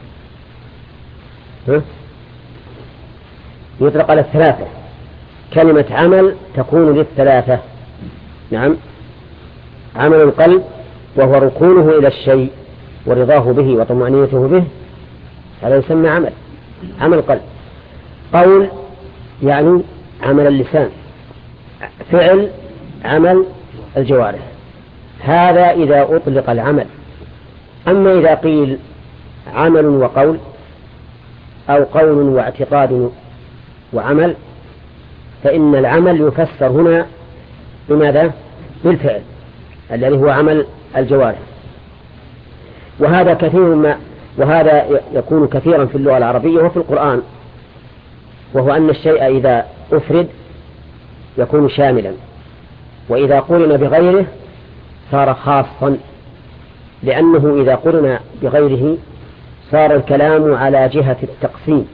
يطلق على الثلاثة، كلمة عمل تكون للثلاثة. نعم، عمل القلب وهو ركونه إلى الشيء ورضاه به وطمأنينته به، هذا يسمى عمل قلب. قول يعني عمل اللسان، فعل عمل الجوارح. هذا إذا أطلق العمل. أما إذا قيل عمل وقول أو قول واعتقاد وعمل، فإن العمل يفسر هنا بماذا؟ بالفعل الذي هو عمل الجوارح. وهذا يكون كثيرا في اللغة العربية وفي القرآن، وهو أن الشيء إذا أفرد يكون شاملا، وإذا قرن بغيره صار خاصا، لأنه إذا قرن بغيره صار الكلام على جهة التقسيم،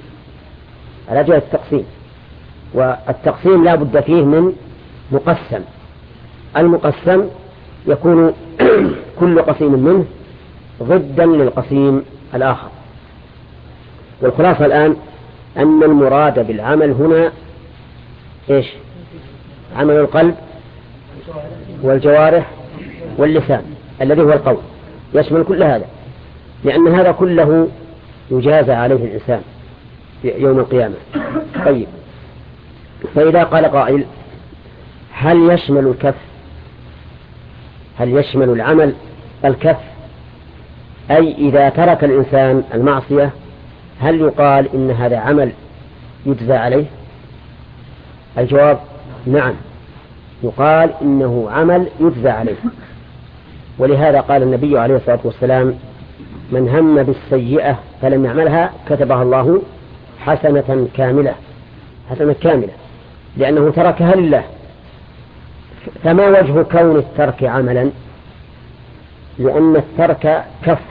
والتقسيم لا بد فيه من مقسم. المقسم يكون كل قسيم منه ضدا للقسيم الآخر. والخلاصة الآن أن المراد بالعمل هنا إيش؟ عمل القلب والجوارح واللسان الذي هو القول، يشمل كل هذا، لأن هذا كله يجازى عليه الإنسان يوم القيامة. طيب، فإذا قال قائل هل يشمل الكف؟ هل يشمل العمل الكف؟ أي إذا ترك الإنسان المعصية هل يقال إن هذا عمل يجزى عليه؟ الجواب نعم، يقال إنه عمل يجزى عليه. ولهذا قال النبي عليه الصلاة والسلام: من هم بالسيئة فلم يعملها كتبها الله حسنة كاملة، لأنه تركها لله. فما وجه كون الترك عملا؟ لأن الترك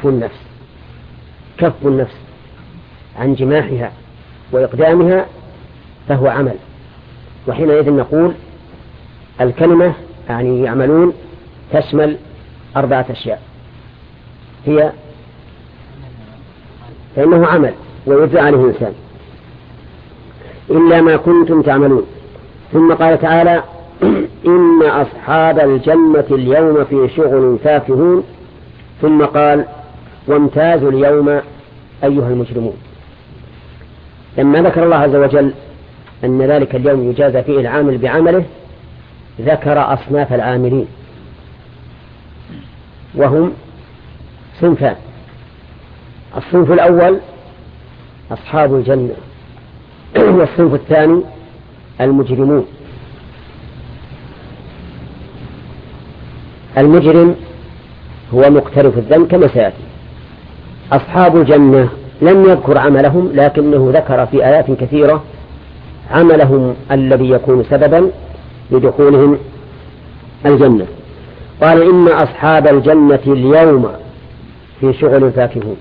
كف النفس عن جماحها وإقدامها فهو عمل. وحينئذ نقول الكلمة يعني يعملون تشمل 4 أشياء، هي فإنه عمل ويجزى عليه الإنسان إلا ما كنتم تعملون. ثم قال تعالى: إن أصحاب الجنة اليوم في شغل فاكهون. ثم قال: وامتازوا اليوم أيها المجرمون. لما ذكر الله عز وجل أن ذلك اليوم يجازى فيه العامل بعمله ذكر أصناف العاملين، وهم صنفان: الصنف الأول أصحاب الجنة، والصنف الثاني المجرمون. المجرم هو مقترف الذنب كما سيأتي. أصحاب الجنة لم يذكر عملهم، لكنه ذكر في آيات كثيرة عملهم الذي يكون سببا لدخولهم الجنة. قال: إن أصحاب الجنة اليوم في شغل فاكهون.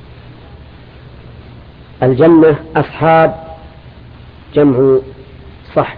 الجنة أصحاب جمع صحب،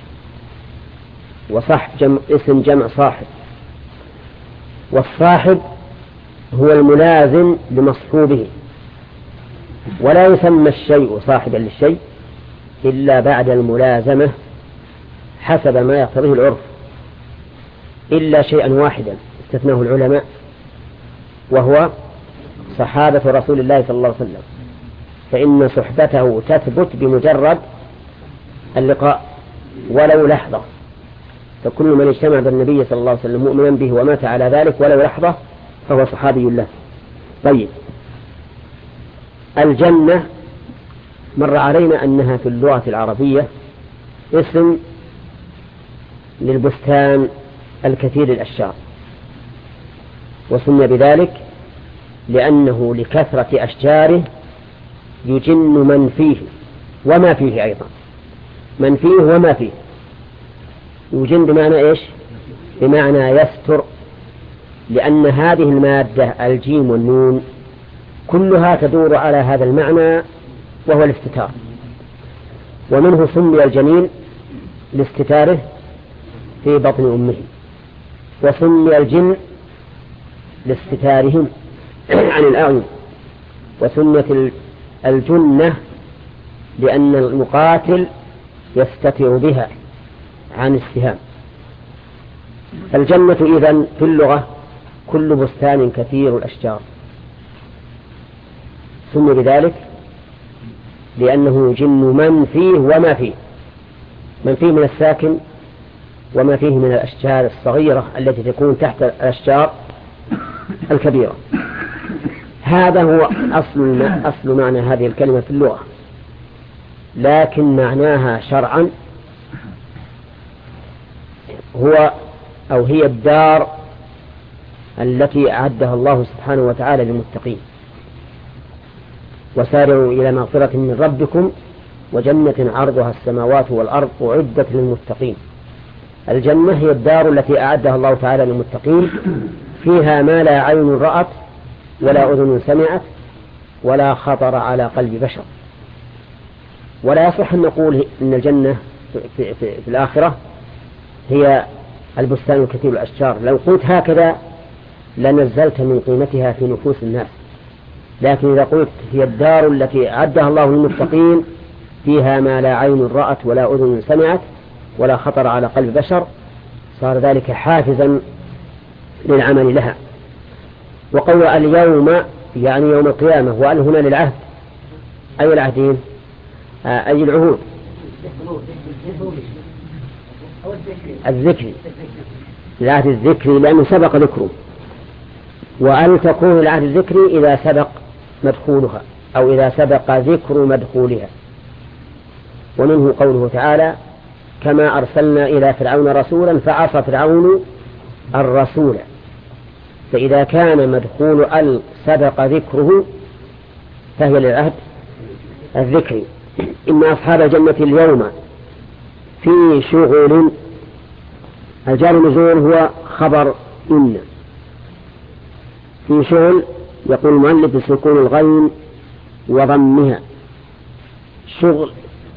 وصحب اسم جمع صاحب، والصاحب هو الملازم لمصحوبه، ولا يسمى الشيء صاحبا للشيء إلا بعد الملازمة حسب ما يقتضيه العرف، إلا شيئا واحدا استثناه العلماء، وهو صحابة رسول الله صلى الله عليه وسلم، فإن صحبته تثبت بمجرد اللقاء ولو لحظة، فكل من اجتمع بالنبي صلى الله عليه وسلم مؤمنا به ومات على ذلك ولو لحظة فهو صحابي له. طيب، الجنة مر علينا أنها في اللغة العربية اسم للبستان الكثير الأشجار، وسمي بذلك لأنه لكثرة أشجاره يجن من فيه وما فيه أيضا، من فيه وما فيه. يجن بمعنى إيش؟ بمعنى يستر، لأن هذه المادة الجيم والنون كلها تدور على هذا المعنى وهو الاستتار. ومنه سمي الجنين لاستتاره في بطن أمه، وسمي الجن لاستتارهم عن الأعين، وسميت الجنة لأن المقاتل يستتر بها عن السهام. الجنة إذن في اللغة كل بستان كثير الأشجار، سمي بذلك لأنه يجن من فيه وما فيه، من فيه من الساكن وما فيه من الأشجار الصغيرة التي تكون تحت الأشجار الكبيرة. هذا هو أصل معنى هذه الكلمة في اللغة، لكن معناها شرعا هي الدار التي أعدها الله سبحانه وتعالى للمتقين. وسارعوا إلى مغفرة من ربكم وجنة عرضها السماوات والأرض أعدت للمتقين. الجنة هي الدار التي أعدها الله تعالى للمتقين، فيها ما لا عين رأت ولا أذن سمعت ولا خطر على قلب بشر. ولا يصح أن نقول إن الجنة في الآخرة هي البستان الكثير الأشجار، لو قلت هكذا لنزلت من قيمتها في نفوس الناس. لكن إذا قلت هي الدار التي أعدها الله للمتقين، فيها ما لا عين رأت ولا أذن سمعت ولا خطر على قلب بشر، صار ذلك حافزا للعمل لها. وقول اليوم يعني يوم القيامة، وقال هنا للعهد، أي العهدين؟ أي العهود؟ الذكري، العهد الذكري لأنه سبق ذكره، وأن تكون العهد الذكري إذا سبق مدخولها أو إذا سبق ذكر مدخولها. ومنه قوله تعالى: كما أرسلنا إلى فرعون رسولا فعصى فرعون الرسول. فإذا كان مدخول سبق ذكره فهي للعهد الذكري. إن أصحاب الجنة اليوم في شغل، الجار والمجرور هو خبر إن، في شغل يقول المؤلف بسكون الغين وضمها، شغل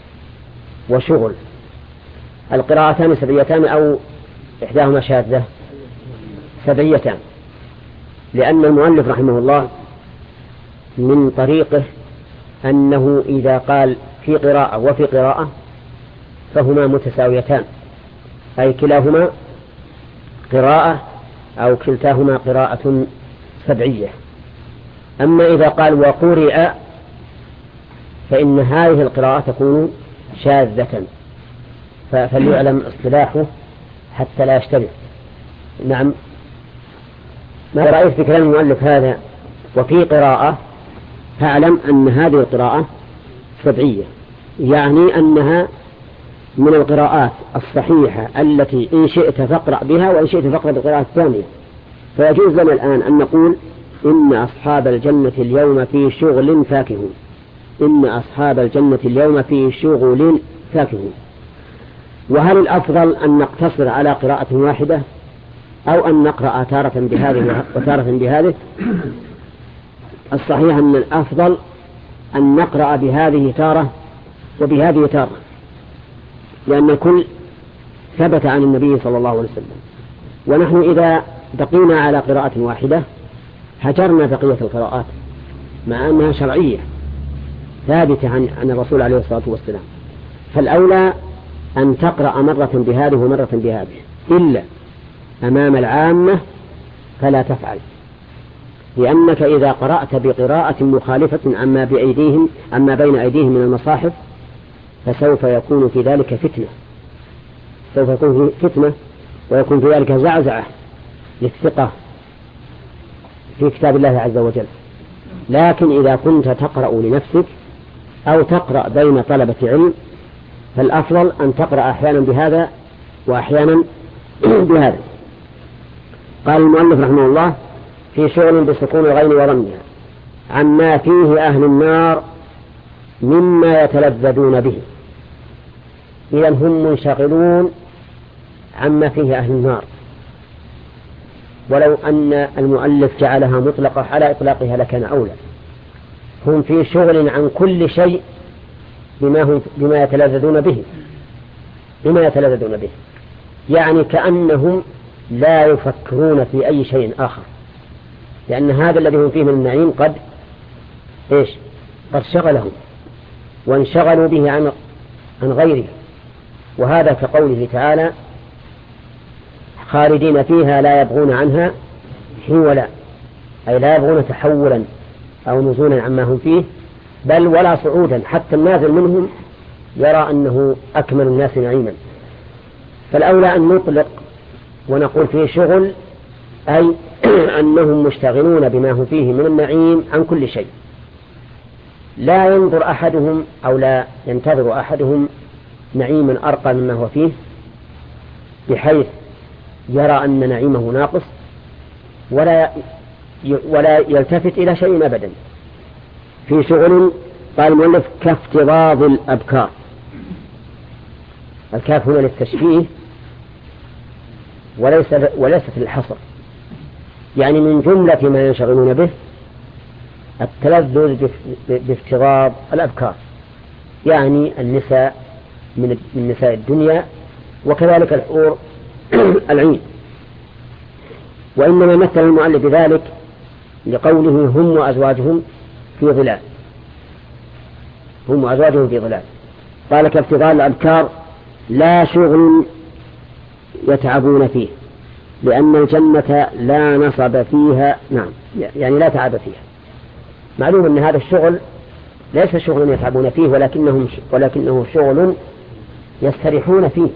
وشغل. القراءتان سبعيتان أو إحداهما شاذة؟ سبعيتان، لأن المؤلف رحمه الله من طريقه أنه إذا قال في قراءة وفي قراءة فهما متساويتان، أي كلاهما قراءة أو كلتاهما قراءة سبعية. أما إذا قال وقرئ فإن هذه القراءة تكون شاذة، فليعلم اصطلاحه حتى لا يشتبه. نعم، ما رأيت في كلام المؤلف هذا وفي قراءة، فاعلم أن هذه القراءة سبعية، يعني أنها من القراءات الصحيحة التي إن شئت فاقرأ بها وإن شئت فاقرأ بالقراءة الثانية. فيجوز لنا الآن أن نقول إن أصحاب الجنة اليوم في شغل فاكهون، إن أصحاب الجنة اليوم في شغل فاكهون. وهل الأفضل أن نقتصر على قراءة واحدة أو أن نقرأ تارة بهذه وتارة بهذه؟ الصحيح أن الأفضل أن نقرأ بهذه تارة وبهذه تارة، لأن الكل ثبت عن النبي صلى الله عليه وسلم. ونحن إذا بقينا على قراءة واحدة هجرنا بقية القراءات مع أنها شرعية ثابتة عن الرسول عليه الصلاة والسلام. فالأولى أن تقرأ مرة بهذه ومرة بهذه، إلا أمام العامة فلا تفعل، لأنك إذا قرأت بقراءة مخالفة عما بين أيديهم من المصاحف فسوف يكون في ذلك فتنة، سوف يكون فتنة ويكون في ذلك زعزعة للثقة في كتاب الله عز وجل. لكن إذا كنت تقرأ لنفسك أو تقرأ بين طلبة علم فالأفضل أن تقرأ أحيانا بهذا وأحيانا بهذا. قال المؤلف رحمه الله: في شغل بسكون الغين وضمها عما فيه أهل النار مما يتلذذون به. إذن هم منشغلون عما فيه أهل النار، ولو أن المؤلف جعلها مطلقة على إطلاقها لكان أولى. هم في شغل عن كل شيء بما يتلذذون به، يعني كأنهم لا يفكرون في أي شيء آخر، لأن هذا الذي هم فيه من النعيم قد شغلهم وانشغلوا به عن غيره. وهذا كقوله تعالى: خالدين فيها لا يبغون عنها حولا، أي لا يبغون تحولا أو نزولا عما هم فيه، بل ولا صعودا، حتى النازل منهم يرى أنه أكمل الناس نعيما. فالأولى أن نطلق ونقول فيه شغل أي أنهم مشتغلون بما هم فيه من النعيم عن كل شيء، لا ينظر أحدهم أو لا ينتظر أحدهم نعيما أرقى مما هو فيه بحيث يرى أن نعيمه ناقص ولا يلتفت إلى شيء أبدا في شغل. قال المؤلف كافتراض الأبكار، الكاف هنا للتشبيه وليست للحصر، يعني من جملة ما ينشغلون به التلذذ بافتراض الأبكار، يعني النساء من نساء الدنيا وكذلك الحور العين. وإنما مثل المؤلف بذلك لقوله هم وأزواجهم في ظلال، هم وأزواجهم في ظلال. قال كافتراض الأبكار لا شغل يتعبون فيه، لأن الجنة لا نصب فيها، نعم يعني لا تعب فيها. معلوم أن هذا الشغل ليس شغل يتعبون فيه ولكنه شغل يستريحون فيه،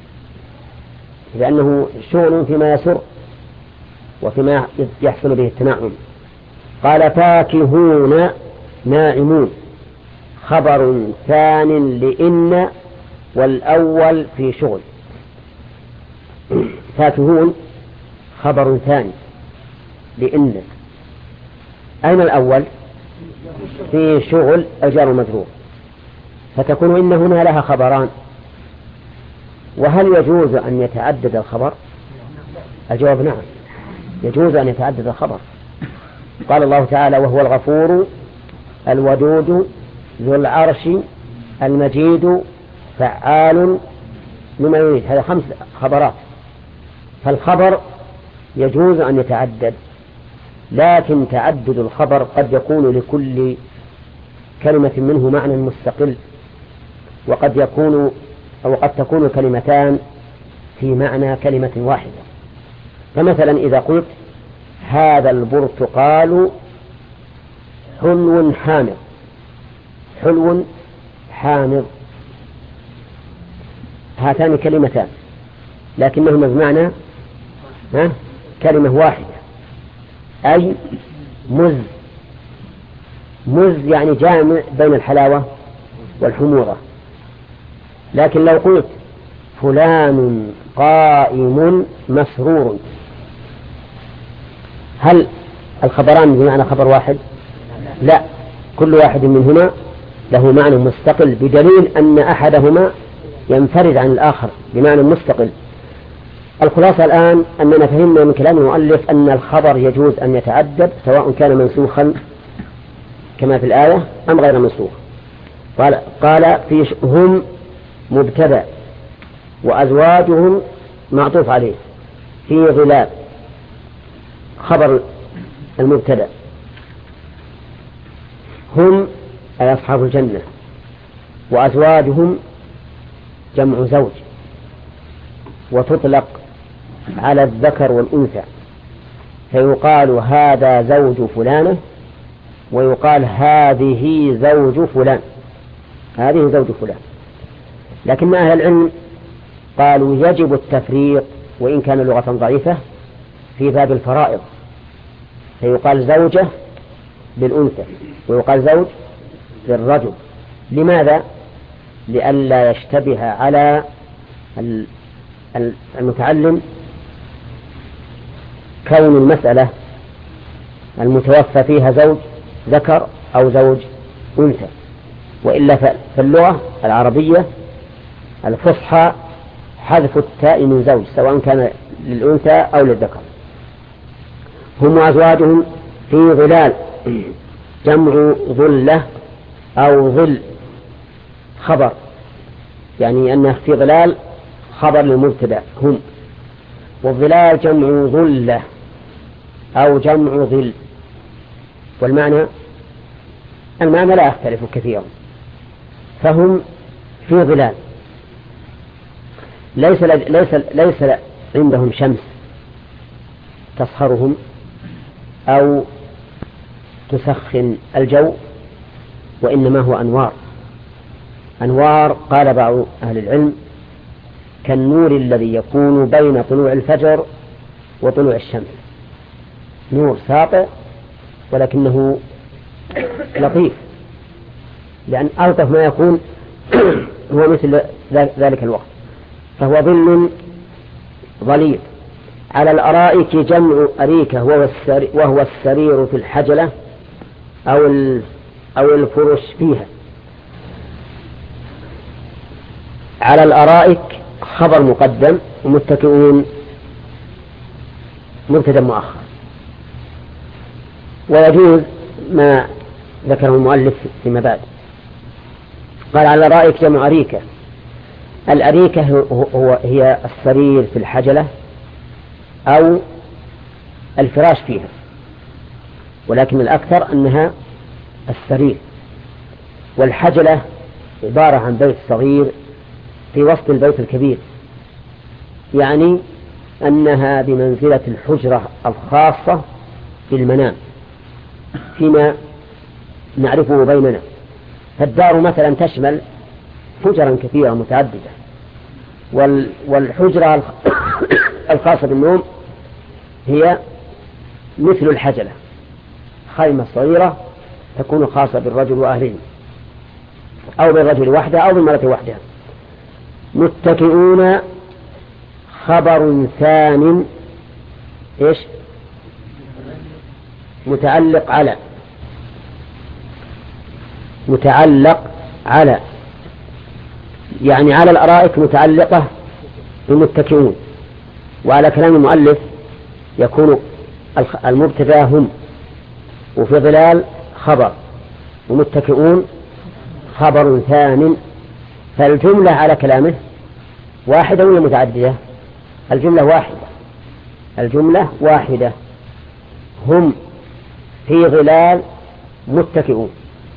لأنه شغل فيما يسر وفيما يحصل به التنعم. قال فاكهون ناعمون خبر ثان لإن والأول في شغل. فاكهون خبر ثاني لإن، أين الأول؟ في شغل الجار مجرور، فتكون إن هنا لها خبران. وهل يجوز أن يتعدد الخبر؟ الجواب نعم، يجوز أن يتعدد الخبر. قال الله تعالى وهو الغفور الودود ذو العرش المجيد فعال لما يريد. هذا 5 خبرات، فالخبر يجوز أن يتعدد، لكن تعدد الخبر قد يكون لكل كلمة منه معنى مستقل، وقد تكون كلمتان في معنى كلمة واحدة. فمثلا إذا قلت هذا البرتقال حلو حامض، حلو حامض، هاتان كلمتان لكنهما بمعنى كلمة واحدة، أي مز يعني جامع بين الحلاوة والحموضة. لكن لو قلت فلان قائم مسرور، هل الخبران بمعنى خبر واحد؟ لا، كل واحد منهما له معنى مستقل، بدليل أن أحدهما ينفرد عن الآخر بمعنى مستقل. الخلاصة الآن أننا فهمنا من كلام المؤلف أن الخبر يجوز أن يتعدد سواء كان منسوخا كما في الآية أم غير منسوخ. قال هم مبتدأ وأزواجهم معطوف عليه في ظلال، خبر المبتدأ. هم أي أصحاب الجنة، وأزواجهم جمع زوج، وتطلق على الذكر والأنثى، فيقال هذا زوج فلانة ويقال هذه زوج فلان، هذه زوج فلان. لكن أهل العلم قالوا يجب التفريق وإن كان لغة ضعيفة في باب الفرائض، فيقال زوجة بالأنثى ويقال زوج بالرجل. لماذا؟ لئلا يشتبه على المتعلم كون المسألة المتوفى فيها زوج ذكر أو زوج أنثى، وإلا فاللغة العربية الفصحى حذف التاء من زوج سواء كان للأنثى أو للذكر. هم وأزواجهم في ظلال، جمع ظلة أو ظل، خبر، يعني أنه في ظلال خبر للمبتدأ هم، والظلال جمع ظلة أو جمع ظل، والمعنى لا يختلف كثيرا. فهم في ظلال، ليس عندهم شمس تصهرهم أو تسخن الجو، وإنما هو أنوار قال بعض أهل العلم كالنور الذي يكون بين طلوع الفجر وطلوع الشمس، نور ساطع ولكنه لطيف، لأن ألطف ما يكون هو مثل ذلك الوقت. فهو ظل ظليل. على الأرائك جمع أريكة وهو السرير في الحجلة أو الفرش فيها. على الأرائك خبر مقدم ومتكئون مبتدأ مؤخر. ويجوز ما ذكره المؤلف فيما بعد. قال على الأرائك جمع أريكة. الأريكة هي السرير في الحجلة أو الفراش فيها، ولكن الأكثر أنها السرير. والحجلة عبارة عن بيت صغير في وسط البيت الكبير، يعني أنها بمنزلة الحجرة الخاصة في المنام فيما نعرفه بيننا. فالدار مثلا تشمل حجرا كثيرة متعددة، والحجرة الخاصة بالنوم هي مثل الحجلة، خيمة صغيرة تكون خاصة بالرجل وأهله، أو بالرجل وحده أو بالمرأة وحدها. متكئون خبر ثان إيش؟ متعلق على يعني على الأرائك متعلقة بمتكئون. وعلى كلام المؤلف يكون المبتدأ هم، وفي ظلال خبر، ومتكئون خبر ثان. فالجملة على كلامه واحدة ولا متعددة؟ الجملة واحدة. هم في ظلال متكئون.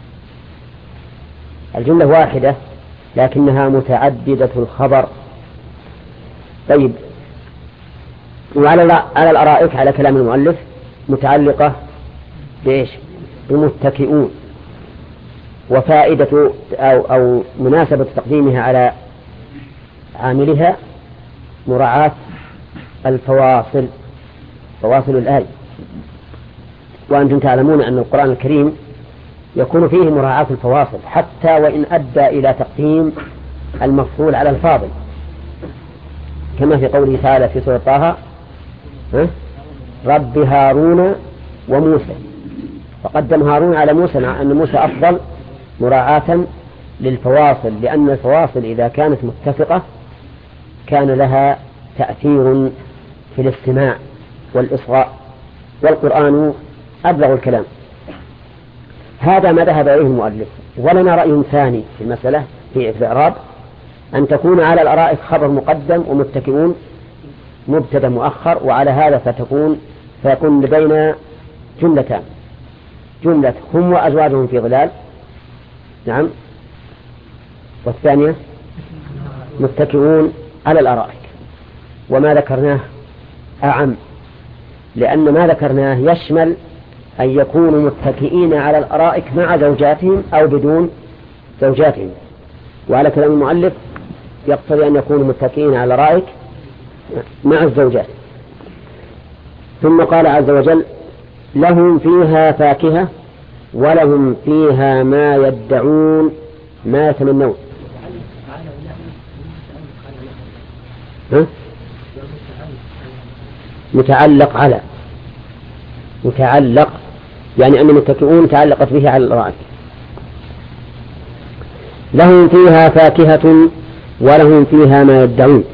الجملة واحدة لكنها متعددة الخبر. طيب، وعلى الأرائك على كلام المؤلف متعلقة بإيش؟ بمتكئون. وفائدة أو مناسبة تقديمها على عاملها مراعاة فواصل الآية. وأنتم تعلمون أن القرآن الكريم يكون فيه مراعاة الفواصل حتى وإن أدى إلى تقديم المفضول على الفاضل، كما في قوله تعالى في سورة طه: رب هارون وموسى، فقدم هارون على موسى مع أن موسى أفضل مراعاة للفواصل، لأن الفواصل إذا كانت متفقة كان لها تأثير في الاستماع والإصغاء، والقرآن أبلغ الكلام. هذا ما ذهب إليه المؤلف. ولنا رأي ثاني في المسألة في الإعراب، أن تكون على الأرائك خبر مقدم ومتكئون مبتدأ مؤخر. وعلى هذا فيكون بين جملتان: جملة هم وأزواجهم في ظلال، نعم، والثانية متكئون على الأرائك. وما ذكرناه أعم، لأن ما ذكرناه يشمل أن يكونوا متكئين على الأرائك مع زوجاتهم أو بدون زوجاتهم. وعلى كلام المؤلف يقتضي أن يكونوا متكئين على الأرائك مع الزوجات. ثم قال عز وجل: لهم فيها فاكهة ولهم فيها ما يدعون ما يتمنون. متعلق يعني أن المتكئون تعلقت به على الأرائك. لهم فيها فاكهة ولهم فيها ما يدعون.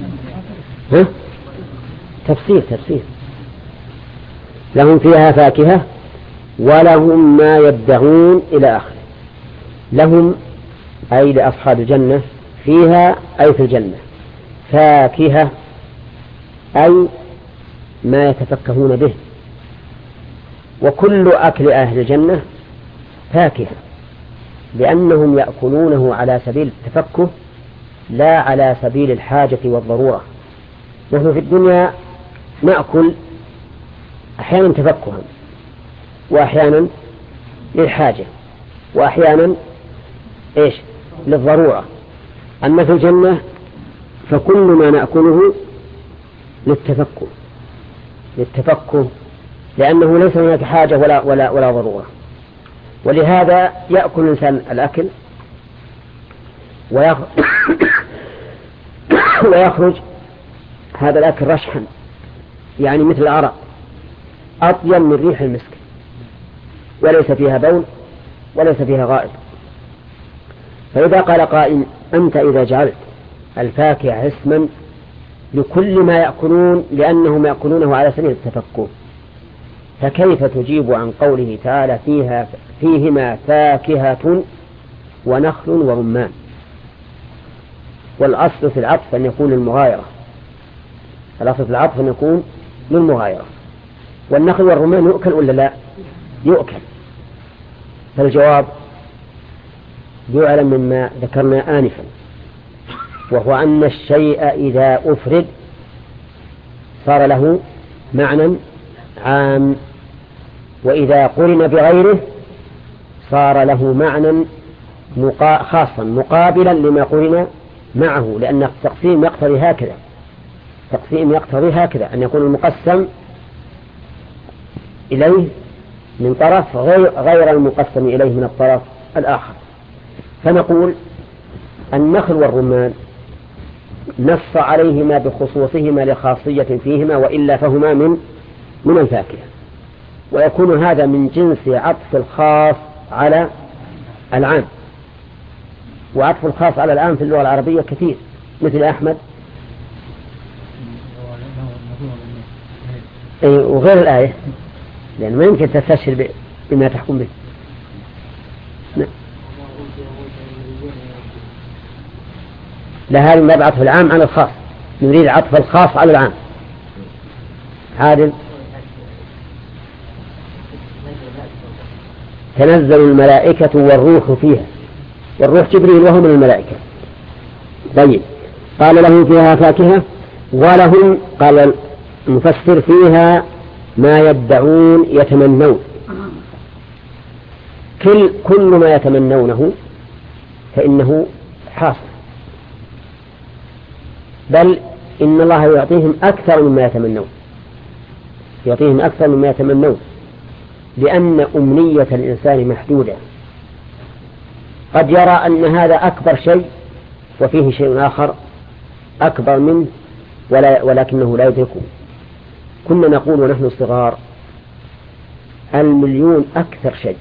تفسير لهم فيها فاكهة ولهم ما يدعون إلى آخره. لهم أي لأصحاب الجنة، فيها أي في الجنة، فاكهة أي ما يتفكهون به. وكل أكل أهل الجنة فاكهة، لأنهم يأكلونه على سبيل التفكه لا على سبيل الحاجة والضرورة. نحن في الدنيا نأكل أحيانا تفكها، وأحيانا للحاجة، وأحيانا للضرورة. أما في الجنة فكل ما نأكله للتفكه لأنه ليس هناك حاجة ولا ضرورة. ولهذا يأكل الإنسان الأكل ويخرج هذا الأكل رشحا، يعني مثل العرق، أطيب من ريح المسك، وليس فيها بول وليس فيها غائط. فإذا قال قائل: أنت إذا جعلت الفاكهة اسما لكل ما يأكلون لأنهم يأكلونه على سبيل التفكه، فكيف تجيب عن قوله تعالى: فيهما فاكهة ونخل ورمان؟ والأصل في العطف أن يكون للمغايرة، الأصل في العطف أن يكون للمغايرة. والنخل والرمان يؤكل ولا لا؟ يؤكل. فالجواب يعلم مما ذكرنا آنفا، وهو أن الشيء إذا أفرد صار له معنى عام، وإذا قرن بغيره صار له معنى خاصا مقابلا لما قرن معه، لأن التقسيم يقتضي هكذا، أن يكون المقسم إليه من طرف غير المقسم إليه من الطرف الآخر. فنقول النخل والرمان نص عليهما بخصوصهما لخاصية فيهما، وإلا فهما من الفاكهة. ويكون هذا من جنس عطف الخاص على العام، وعطف الخاص على العام في اللغة العربية كثير، مثل أحمد وغير الآية، لأن ما يمكن تستشهر بما تحكم به. لهذا من عطف العام على الخاص، نريد عطف الخاص على العام. عادل: تنزل الملائكة والروح فيها، والروح جبريل وهو من الملائكة. طيب، قال: لهم فيها فاكهة ولهم، قال المفسر: فيها ما يدعون يتمنون. كل ما يتمنونه فإنه حاصل، بل إن الله يعطيهم أكثر مما يتمنون، لأن أمنية الإنسان محدودة. قد يرى أن هذا أكبر شيء وفيه شيء آخر أكبر منه ولكنه لا يدركه. كنا نقول ونحن صغار: المليون أكثر شيء،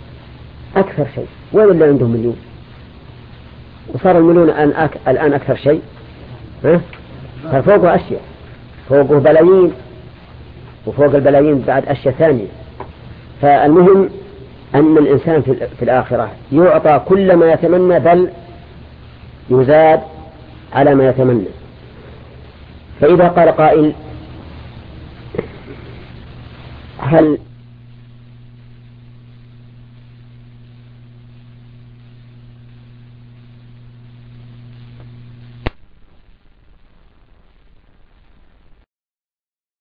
وين اللي عنده مليون؟ وصار المليون الآن أكثر شيء، ففوقه أشياء، فوقه بلايين، وفوق البلايين بعد أشياء ثانية. فالمهم أن الإنسان في الآخرة يعطى كل ما يتمنى، بل يزاد على ما يتمنى. فإذا قال قائل: هل